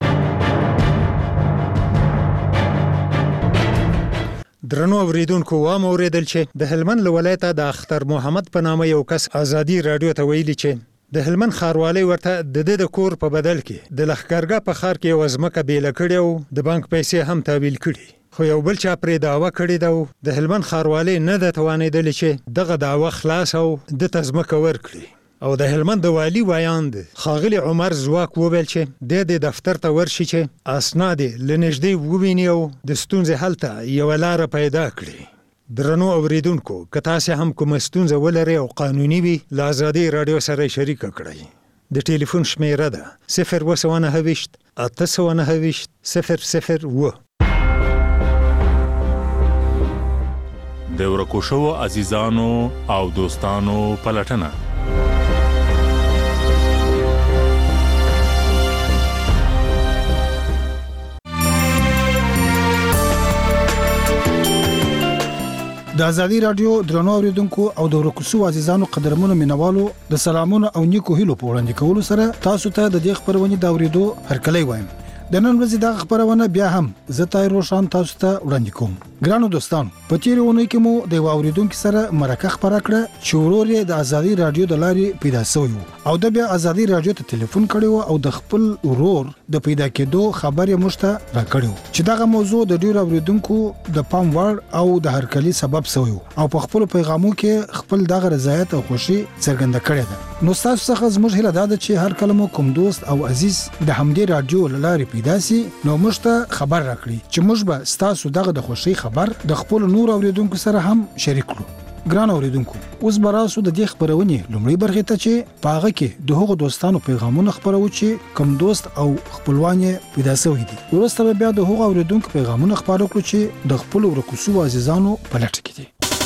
درنو اوریدونکو و ما اوریدل چې د هلمند ولایت د اختر محمد په نامه یو کس ازادي رادیو ته ویلي چې د هلمند ښاروالۍ ورته د د کور په بدل کې د لخکرګه په خار کې وزمکه بیل کړي او د بانک پیسې هم تحویل کړي خو یو بل چا پرې داوا کړی دا د هلمند ښاروالۍ نه د توانیدل چې دغه داوا خلاص او د تزمکه ورکړي او د هلمند د والی وایاند خاغلی عمر ځواک وویل چې د د دفتر ته ورشي چې اسناد لنږدې وویني او د ستونزې حل ته یو لار پیدا کړي. درنو اوریدونکو که تاسو هم کوم ستونزه ولرئ او قانوني وي ل ازادي رادیو سره شریک کړئ. د ټلیفون شمیره ده صفر وسونه هویشت اته هویشت صفر صفر و. د ورکو شو عزیزانو او دوستانو پلټنه د ازادي رادیو درنو اوریدونکو او د ورکوسو عزیزانو قدرمنو مینوالو د سلامونو او نیکو هیلو په وړاندې کولو سره تاسو ته د دې خبرونه د اوریدو هرکلی وایم. د نن ورځې د خبرونه بیا هم زه روشان تاسو ته وړاندې کوم. ګرانو دوستانو په تیرونه کې مو د اوریدونکو سره مرکه خبره کړه چې ورور د ازادي رادیو د لارې پیدا شوی او د بیا ازادي رادیو ته ټلیفون کړو او د خپل ورور د پیدا کېدو خبرې مشته راکړو چې دغه موضوع د ډیر اوریدونکو د پام وړ او د هرکلی سبب شوی او په خپل پیغامو کې خپل دغه رضایت او خوشي څرګنده کړې ده. نو تاسو څخه زموږ هیله ده چې هر کلمو کوم دوست او عزیز د همدې رادیو لارې پیدا سي نو موږ ته خبر راکړي چې موږ به ستاسو دغه د خوشي خبر د خپل نور اوریدونکو سره هم شریک کړو. ګران اوریدونکو، اوس براسو د دې خبرونې لومړی برخه ته چې پاغه کې د هغو دوستانو پیغامونه خبرو چې کم دوست او خپلوان پیدا شوی دي. ورسته بیا د هغو اوریدونکو پیغامونه خبرو کړو چې د خپل ورکوسو عزیزانو په لټه کې دي.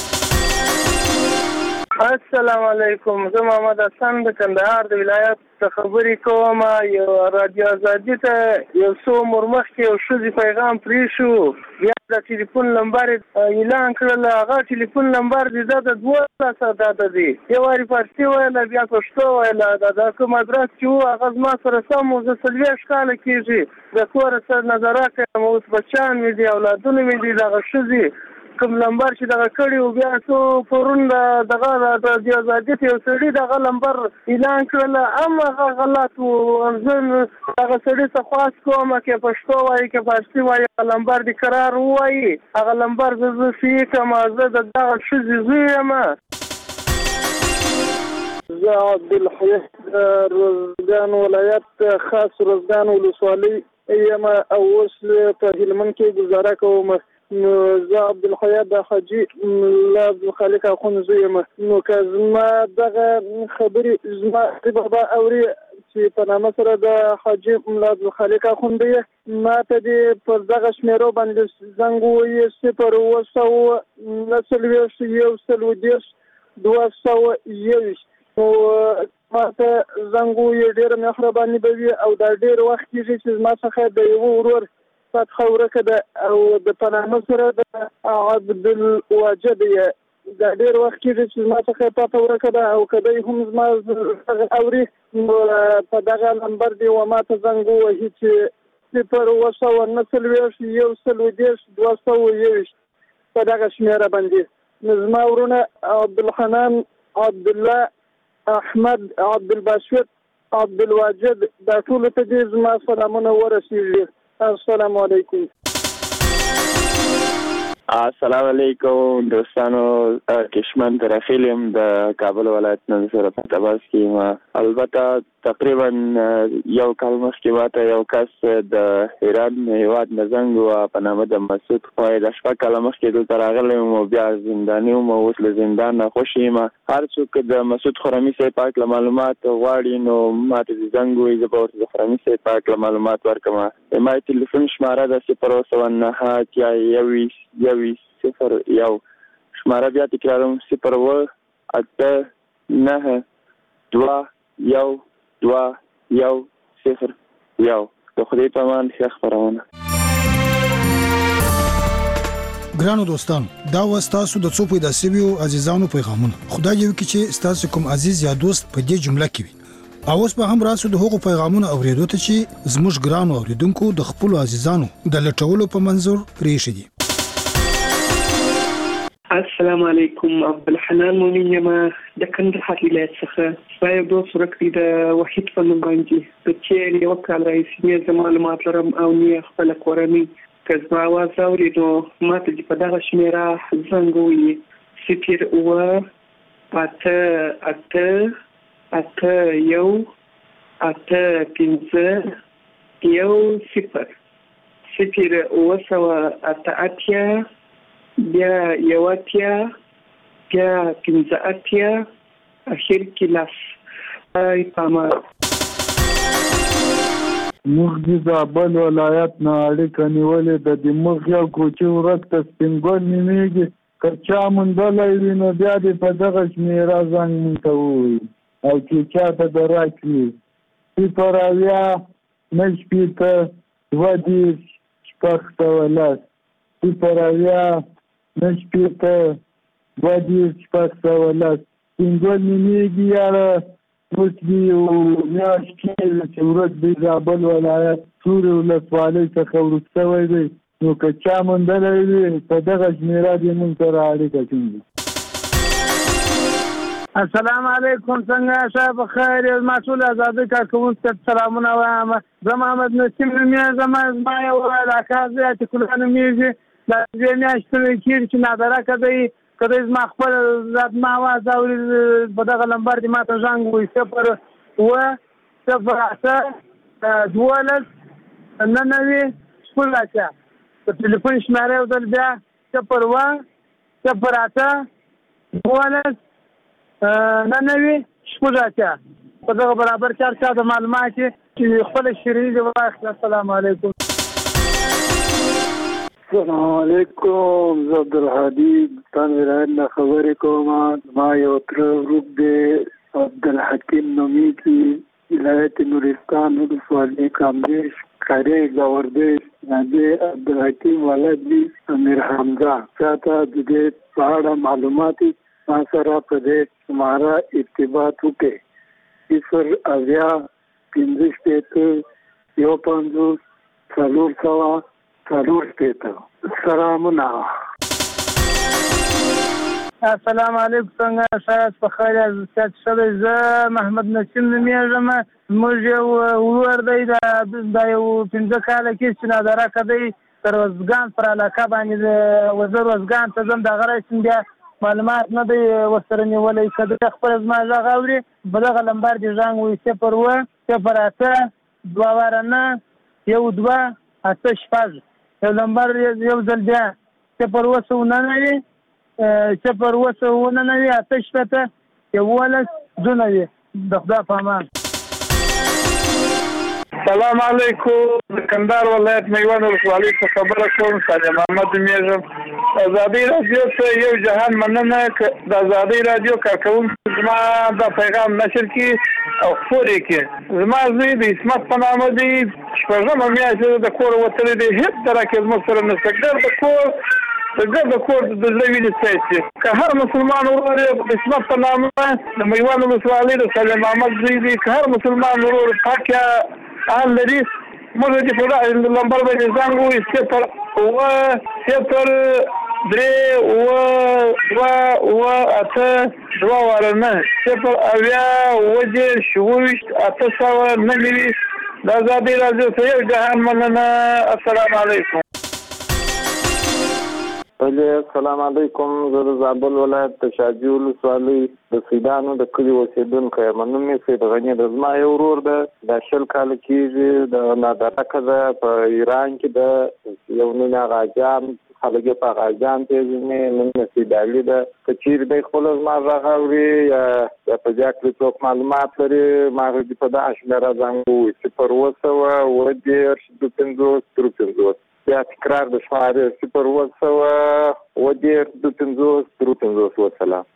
السلام علیکم، زه محمد حسن د کندهار د ولایت څخه خبرې کوم. یو رادیو آزادي ته یو څو عمر مخکې یو ښځې پیغام پرې شو، بیا د ټلیفون نمبر اعلان کړل. هغه ټلیفون نمبر دی د دولس عدده دی، یو وارې فارسي ویله بیا پښتو ویله. دا کوم ادرس چې و هغه زما سره سم و. زه څلوېښت کاله کېږي د کوره سره نظره کوم، اوس بچیان مې دي، اولادونه مې دي. دغه ښځې کوم نمبر چې دغه کړي و بیا څو پرون دغه د آزادي یو سړي دغه نمبر اعلان کړل، هم هغه غلط و. زه هغه سړي څه خواست کوم که پښتو وایي که فارسي وایي، هغه نمبر د قرار ووایي، هغه نمبر زه زه صحیح کړم. زه د دغه ښځې زوی یم. زه عبدالحی روزګان ولایت خاص روزګان ولسوالۍ یم او اوس په هلمند کې ګزاره کوم. نو زه عبدالحی د حاجي ملا عبدالخالق اخوند زوی یم. نو که زما دغه خبرې زما بابا اوري چې په نامه سره د حاجي ملا عبدالخالق اخوند دی، ما ته دې پر دغه شمېرو باندې زنګ ووایي صفر اووه سوه نهه څلوېښت یو سل دېرش دوه سوه یوویشت. نو ما ته زنګ ووایي، ډېره مهرباني به وي. او دا ډېر وخت کېږي چې زما څخه د یوه ورور فتحه ورکه ده او د پنامه سره د عبدالواجد یې. دا ډېر وخت کېږي چې زما څخه فتحه ورکه ده او که دی هم زما اوري نو په دغه نمبر دی و ما ته زنګ ووهي چې صفر اووه سوه نهه څلوېښت یو سل دېرش دوه سوه یوویشت په دغه شمېره باندې. نو زما ورونه عبدالحنان، عبدالله، احمد، عبدالباسط، عبدالواجد دا ټولو ته دې زما سلامونه ورسېږي. السلام علیکم. السلام علیکم دوستانو، کشمن ترخیل یم د کابل ولایت نه سره په تباس کې. ما البته تقریبا یو کال مخکې ماته یو کس د ایران هیواد نه زنګ و په نامه د مسعود خوای. د شپږ کاله مخکې دلته راغلی وم او بیا زنداني وم، اوس له زندان نه خوښ یم. هر څوک د مسعود خرمي صاحب پاک له معلومات غواړي نو ماته د زنګ ووایي، زه به ورته د خرمي صاحب پاک له معلومات ورکړم. ما تلیفون شماره ده صفر اووه سوه نهه اتیا یوویشت یوویشت صفر یو. شماره بیا تکراروم، صفر اووه اته نهه دوه یو دوه یو صفر یو. د خدای په امان ښه خپرونه. ګرانو دوستانو، دا و ستاسو د څو پیدا شویو عزیزانو پیغامونه. خدای دې وکړي چې ستاسو کوم عزیز یا دوست په دې جمله کې وي. اوس به هم راسو د هغو پیغامونه اوریدو ته چې زموږ ګرانو اوریدونکو د خپل عزیزانو د لټولو په منظور پریښي دي. السلام علیکم، عبدالحنان مومن یم د کندهار ولایت څخه. ستا یو دوست ورکړي د وحید په نوم باندې د چیر یو کال راهیسې نه زه معلومات لرم او نه خپله کورنۍ. که زما اواز اوري نو ما ته دې په دغه شمېره زنګ ووایي، صفر اووه اته اته اته یو اته پنځه یو صفر. صفر اووه سوه اته اتیا بیا یو اتیا بیا پنځه اتیا اخر کې لاس. ای پاما موږ د زابل ولایت نه اړیکه نیولې ده. د موږ یو کوچي ورک ته سپینګل نومېږي. که چا موندلی وي نو بیا دې په دغه شمېره زنګ مونږ ته ووایي او چې چا ته د راکړي. صفر اویا نهه شپېته دوه دېرش شپږ سوه لس. صفر اویا نهه شپېته دوه دېرش شپږ سوه لس. سپینګل نومېږي. یاره اوس دې یو میاشت کېږي چې ورک د زابل ولایت سورې ولسوالۍ څخه ورک شوی دی. نو که چا موندلی وي په دغه شمېره دې مونږ سره اړیکه ټینګي. السلام علیکم، څنګه شاه بخیر یم. ما ټول آزادۍ کارکوونکو ته سلامونه وایم. زه محمد نسیم نومېږم. زما یو علاقه دی عتیق الله نومېږي. دا دوې میاشتې کېږي چې نادرکه دی. که دی زما خپل ذات ما اواز اوري په دغه نمبر دې ما ته زنګ ووایي، صفر اووه صفر اته دولس نه نوي شپږ اتیا په ټلیفون شماره یو ځل بیا صفر اوه صفر اته دولس نه نوي شپږ اتیا په دغه برابر چار چا د معلومات چې خپل شیریني دی واخله. السلام علیکم. السلام علیکم. زه عبدالهادي تانویران نه خبرې کوم. ما یو تره ورور دی عبدالحکیم نومیږي ولایت نورستان ولسوالۍ کامدیش قریه ګاوردیش. د عبدالحکیم ولد دی امیر حمزه. چاته د دې په اړه معلومات ما سره په دې شماره ارتباط وکړي صفر اویا پنځه شپېته یو پنځوس څلور سوه څلور شپېته. سلامونه. السلام علیکم. څنګه شاید په خیر یاست؟ شوی زه محمد نسیم نومیږم. موږ یو ورور دی دا یو پنځه کاله کې چې نادرکه دی تر وزګان پر علاقه باندې وزیر وزګان ته ځم دغه راشم بیا معلومات نه دی ورسره نیولی. که د خپل زما غږ اوري په دغه لمبر دې زنګ ووایي صفر اوه صفر اته دوه واره نه یو دوه اته شپږ. یو لمبر یو ځل بیا صفر اوه سوه اووه نوي صفر اوه سوه اووه نوي اته شپېته یوولس دوه نوي. د خدای په امان. سلام علیکم. د کندهار ولایت میوند ولسوالۍ څخه خبره کوم. سالم محمد نومیږم. ازادي راډیو ته یو جهان مننه. د ازادي راډیو کارکوونکي زما دا پیغام نشر کړي او خپرې کړي. زما زوی د عصمت په نامه دی. شپږمه میاشت د کور وتلی دی. هېڅ ترکیب زموږ سره نشته. ګر د کور ګر د کور د زړه وینې څاڅي. که هر مسلمان ورور یې د عصمت په نامه د میوند ولسوالۍ د سالم محمد زوی دی. که هر مسلمان ورور پاکه حال لري موږ دې په دغه لمبر باندې زنګ ووایي صفر اوه صفر درې اوه دوه اوه اته دوه واره نه صفر اویا اوه دېرش اوه ویشت اته سوه نه نوي. د ازادي راډیو ته یو جهان مننه. السلام علیکم. السلام علیکم. زه د زابل ولایت د شاجوی ولسوالۍ د سیدانو د کلي اوسېدونکی یم. نوم مې سید غني دی. زما یو ورور دی دا شل کاله کېږي د نادرکه ده په ایران کې ده. یو نوم یې غاجان خلک یې په غاجان پېژني. نوم یې سید علي ده. که چیرې دی خپله زما غږ اوري یا په دې هکلې څوک معلومات لري ما دې په دغه شمېره زنګ ووایي صفر اوه سوه اوه دېرش دوه پنځوس درې پنځوس. بیا تکرار د شمارې صفر اوه سوه اوه دېرش دوه پنځوس درې پنځوس. وسلام.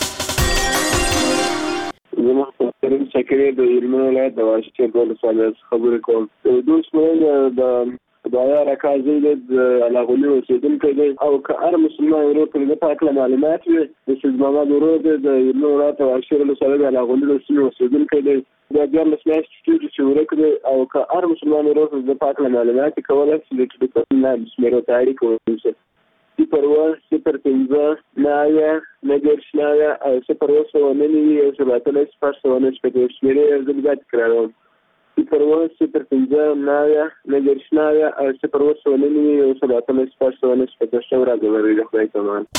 زه محمد کریم شکري د هلمند ولایت د واشېر ولسوالۍ څخه خبرې کوم. دوست ویل د دعا راکازي د علاغولي اوسېدونکی دی او که هر مسلمان ورور په دې په هکله معلومات وي د سید محمد ورور دی د هلمند ولایت د واشېر ولسوالۍ د علاغولي د سیمې اوسېدونکی دی. دا دیارلس میاشتې کېږي چې ورک دی او که هر مسلمان ورور په دې په هکله معلومات کولی شي د ټلیفون نه شمېرو ته اړیکه ونیسي. صفر اوه صفر پنځه نه اویا نه دېرش نه اویا او صفر اوه سوه نه نوي یو سل اتلس شپږ سوه نه شپېته. شمېرې یو ځل بیا تکراروم صفر اوه صفر پنځه نه اویا نه دېرش نه اویا او صفر اوه سوه نه نوي یو سل اتلس شپږ سوه نه شپېته. ښه ورځ ولرئ. د خدای په امان.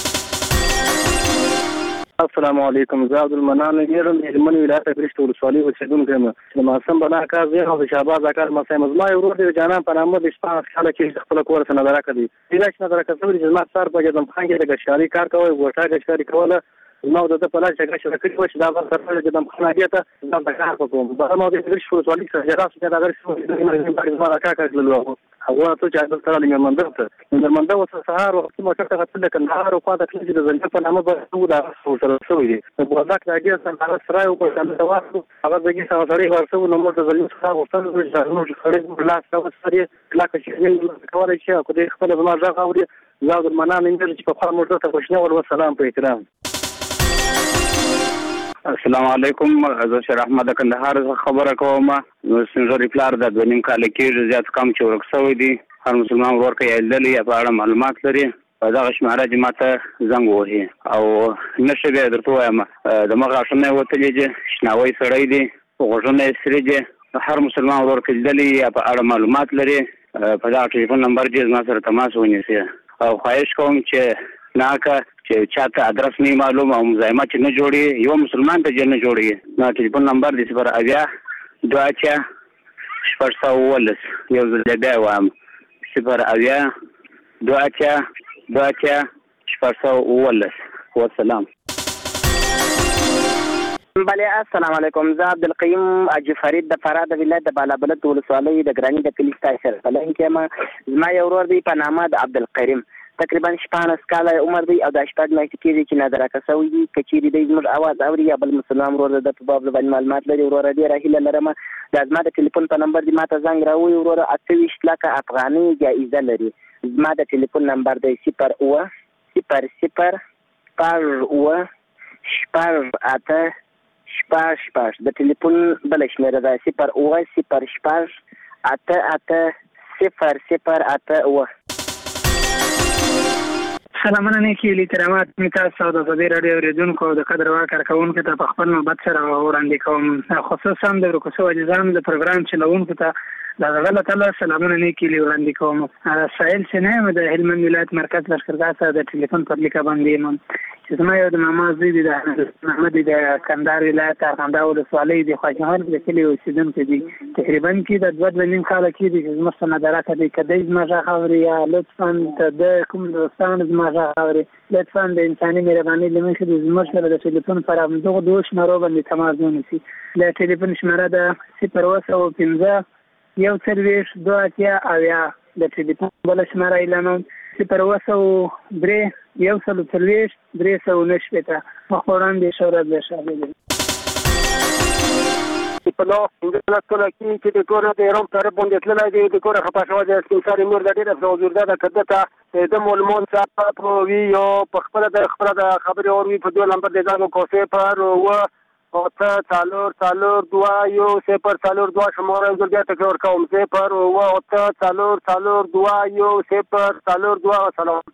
السلام علیکم. زه عبدالمنان نومیږم. د هلمند ولایت اګرشت ولسوالۍ اوسېدونکی یم. د معصوم بنا کار زه او د شهباز اکا لمسی یم. زما یو ورور دی د جانان په نامه د شپاړس کاله کې د خپله کوره څخه نادرکه دی. کېدای شي نادرکه شوی چې زما سر په جدم خان کې د ګشتیاري کار کوی ګوښه ګشتیاري کوله. زما د ده په لاس جګړه شوه کړې وه چې دا به سر د جدم خان هغې ته ځان ته کار په کوم. دغه ما د اګرشت ولسوالۍ څخه جلا شو د اګرشت زما د اکا کار تللو هغه څو چې هلته راغلي مېرمنده ته مېرمنده اوس سهار وختي موټر ته ختل د کندهار خوا ته تللي چې د زنجیر په نامه به و د هغه ورسره شوی دی. د بوزاک د هغې سره هغه سرای وکړ هلته واخلو هغه د هغې څخه سړی ورسوي نو موږ د زلمي څخه غوښتل وکړو چې زموږ سړی زموږ لاس ته وسپاري کلکه چې کولی شي او که دوی خپله زما غږ اوري زه عبدالمنان نومیږم چې پخوا موږ درته کوچنی ول وسلام په احترام. السلام علیکم. زه شیر احمد د کندهار څخه خبره کوم. سپین ږیری پلار د دوه نیم کاله کېږي زیات کم چې ورک شوی دی. هر مسلمان ورور که یې لیدلی یا په اړه معلومات لري په دغه شماره دې ما ته زنګ ووهي او نښه بیا درته ووایم د مخ غاښونه یې وتلي دي شناوی سړی دی غوږونه یې سري دي. هر مسلمان ورور که لیدلی یا په اړه معلومات لري په دغه ټلیفون نمبر دې زما سره تماس ونیسي او خواهش کوم چې ناکه چې چاته ادرس نه معلوم او مزاحمت نه جوړي یو مسلمان ته نه جوړي. نو ټلیفون نمبر دې صفر اویا دوه اتیا شپږ سوه اوولس یو ځل بیا وایم صفر اویا دوه اتیا دوه اتیا شپږ سوه اوولس والسلام. بله السلام علیکم. زه عبدالقیوم حاجي فرید د فراه د ولایت د بالابلد ولسوالۍ د ګراني د کلي ستاسو پلنګ یم. زما یو ورور دی په نامه د عبدالکریم، تقریبا شپاړس کاله عمر دی او د شپږ میاشتې کېږي چې نادرکه شوی دی. که چیرې دی زموږ اواز اوري یا بل مسلمان ورور د په باب باندې معلومات لري، وروره ډېره هیله لرم دا زما د ټلیفون په نمبر دی ماته زنګ راووایي. وروره اته ویشت لکه افغانۍ جایزه لري. زما د ټلیفون نمبر دی صفر اووه صفر صفر شپږ اووه شپږ اته شپږ شپږ. د ټلیفون بله شمېره ده صفر اووه صفر شپږ اته اته صفر صفر اته اووه. سلامونه نیکي احترامات مې تاسو او د ازادي راډیو اورېدونکو د قدر وړ کارکوونکو ته په خپل نوبت سره وړاندې کوم، خصوصا د ورکوسو عزیزانو د پروګرام چلوونکو ته د الله تعالی سلامونه نیکي وړاندې کوم. ساحل سنیم د هلمند ولایت مرکز لښکرګاه څخه د ټلیفون پر لیکه باندې یم چې زما یو د ماما زوی دی د محمد د کندهار ولایت ارغنداو ولسوالۍ د خواجهمرګ د کلي اوسېدونکی دی. تقریبا کې د دوه دوه نیم کاله کې دی چې زموږ څخه نظرات دی که دی زما غږ اوري یا لطفا د کوم دوستان زما غږ اوري لطفا د انساني مهربانۍ له مخې د زموږ سره د ټلیفون پر همدغو دوو شمېرو باندې تماس ونیسي. د ټلیفون شمېره ده صفر اووه سوه پنځه یو څلوېښت دوه اتیا اویا. د ټلیفون بله شمېره اعلانوم صفر اووه سوه درې یو سلو څلوېښت درې سوه نهه شپېته. مخ په وړاندې ښه ورځ به ښاغلي. په نو انګلیس کله کې چې د کور د ایران طرف باندې تللی دی د کور خپه شوی دی سپین مور د ډېره حضور ده که دته د مولمون څخه وي یا په خپله د خپله د خبرې اور وي په دوه نمبر د ځان کوسې پر اووه اته څلور څلور دوه یو صفر څلور دوه شماره یو ځل بیا تکرار کوم صفر اووه اته څلور څلور دوه یو صفر څلور دوه. سلام.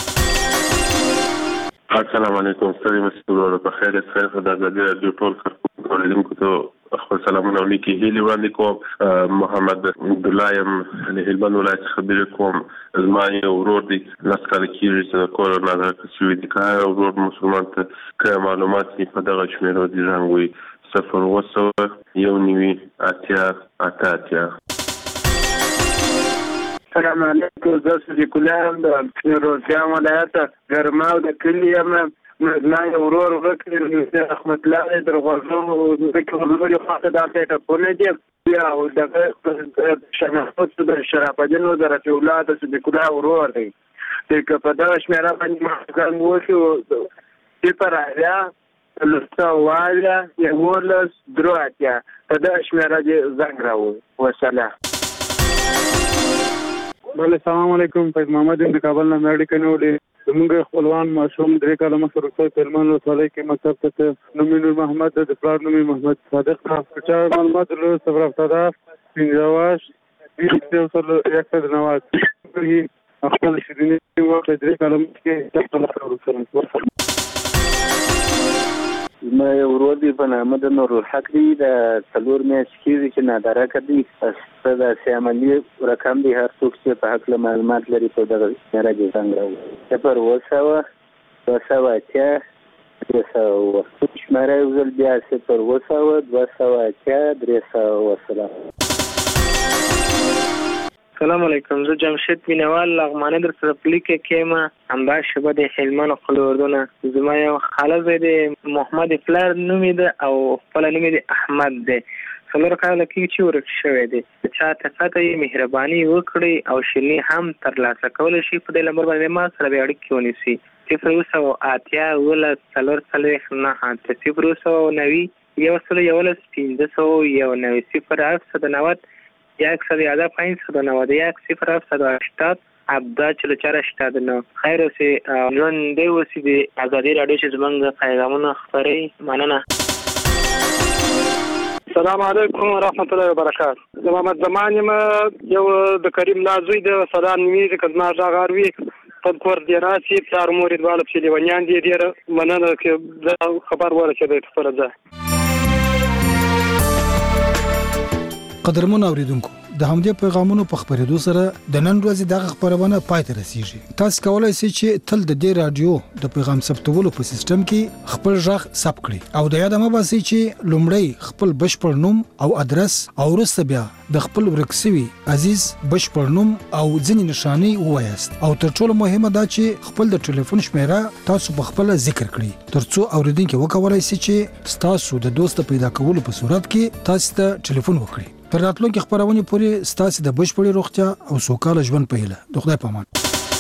السلام علیکم. ستړي مې ورور په خیر خیر د ازادي راډیو ټول کارکوونکو اوریدونکو ته خپل سلامونه او نیکې هیلې وړاندې کوم. محمد عبدالله یم له هلمند ولایت څخه خبرې کوم. زما یو ورور دی لس کاله کېږي چې د کور نادرکه شوي دي. که هر ورور مسلمان ته که معلومات وي په دغه شمېرو دي زنګ ووایي صفر اووه سوه یو نوي اتیا اته اتیا. السلام علیکم. زه صدیق الله یم د روزګان ولایت ګرماو د کلي یم. زما یو ورور ورکړي احمد الله د غوږونو د کورلوري خواته دا ټلیفون دی بیا او دغه شناخت د شرف الدین د رفیع الله د صدیق الله ورور دی. که په دغه شمېره باندې ما زنګ وکړي صفر اویا لسه اویا یولس درې اتیا په دغه شمېره دې زنګ راوړي. وسلام. بله سلام علیکم. فیض محمد یم د کابل نه مې اړیکه نیولې. زموږ خپلوان ماشوم درې کاله مخکې رخصت په هلمند ولسوالۍ کې مکتب ته ته نوم یې نور محمد ده، د پلار نوم یې محمد صادق ده. که چا معلومات درلود صفر هفتاد پنځه ویشت یو سل یک سل نود خپل شیریني وکړه درې کاله مخکې. زما یو ورور دی په نامه د نورالحق دی د څلور میاشتې کېږي چې نادرکه دی. څه داسې عملي رقم دی هر څوک چې په هکله معلومات لري په دغه شمېره کې زنګ راوړي صفر اووه سوه دوه سوه اتیا درې سوه اووه. شمېره یو ځل بیا صفر اووه سوه دوه سوه اتیا درې سوه اووه. سلام. السلام علیکم. زه جمشید مینوال لغمانه در سره په لیکه کې یم همدا شبه د هلمند خپل اردونه. زما یو خاله زوی دی محمد پلار نوم یې ده او خپله نوم یې دی احمد دی. څلور کاله کېږي چې ورک شوی دی. چا ته پته یې مهرباني وکړئ او شیریني هم ترلاسه کولی شي په دې نمبر باندې ما سره بیا اړیکې ونیسي صفر اووه سوه اتیا اوولس څلور څلوېښت نهه اته صفر اووه سوه نوي یو سلو یولس پنځه سوه یو نوي صفر هفتصد نود یکصد یازده پنجصد نود یک صفر هفتصد هشتاد هفده چلو چهار هشتاد نه. خیر اوسئ ژوندی اوسئ. د ازادي راډیو چې زموږ پیغامونه خپروي. مننه. السلام علیکم ورحمت الله وبرکاته. زه محمد زمان یم یو د کریم نازوی د سلام نیمیږي که زما غږ اوري په کور دې راسي پلار مور یې دواړه پسې لیونیان دي. ډېره مننه چې دا خبر ورسېدی خپله ځای. قدرمن اوریدونکو د همدې پیغامونو په خبرېدو سره د نن ورځې دغه خبرونه پای ته رسیږي. تاسو کولای شئ چې تل د دې رادیو د پیغام ثبتولو په سیستم کې خپل ژغ ثبت کړئ او د یاد مه باسئ چې لومړی خپل بشپړ نوم او ادرس او وروسته بیا د خپل ورکسوي عزیز بشپړ نوم او ځینې نښانې ووایاست او تر ټولو مهمه دا چې خپل د ټلیفون شمیره تاسو په خپل ذکر کړئ ترڅو اوریدونکو وکولای شي چې تاسو د دوست پیدا کولو په صورت کې تاسو ته ټلیفون وکړي. تر راتلونکي خبرونه پورې ستاسو د بشپړې روغتیا او سوکاله ژوند په هیله. د خدای په امان.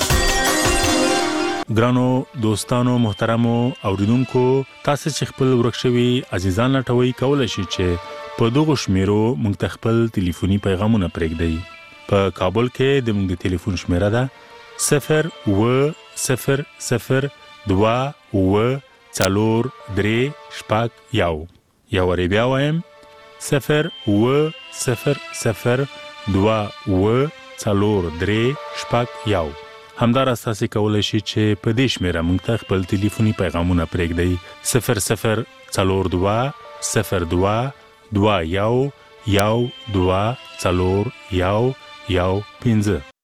ګرانو دوستانو محترمو اوریدونکو تاسو چې خپل ورکشوي عزیزان لټوي کولای شئ چې په دغه شمیرو موږ ته خپل ټلیفوني پیغامونه پرېږدئ. په کابل کې د موږ د ټلیفون شمیره ده صفر و صفر صفر دوا و څلور درې شپږ یو. یو وری بیا وایم صفر و صفر صفر دوا و څلور درې شپږ یو. همدارس تاسو کولای شئ چې په دې شمیره موږ ته خپل ټلیفوني پیغامونه پرېږدئ صفر صفر څلور دوا صفر دوا دوا یو یو دوا څلور یو یو پنځه.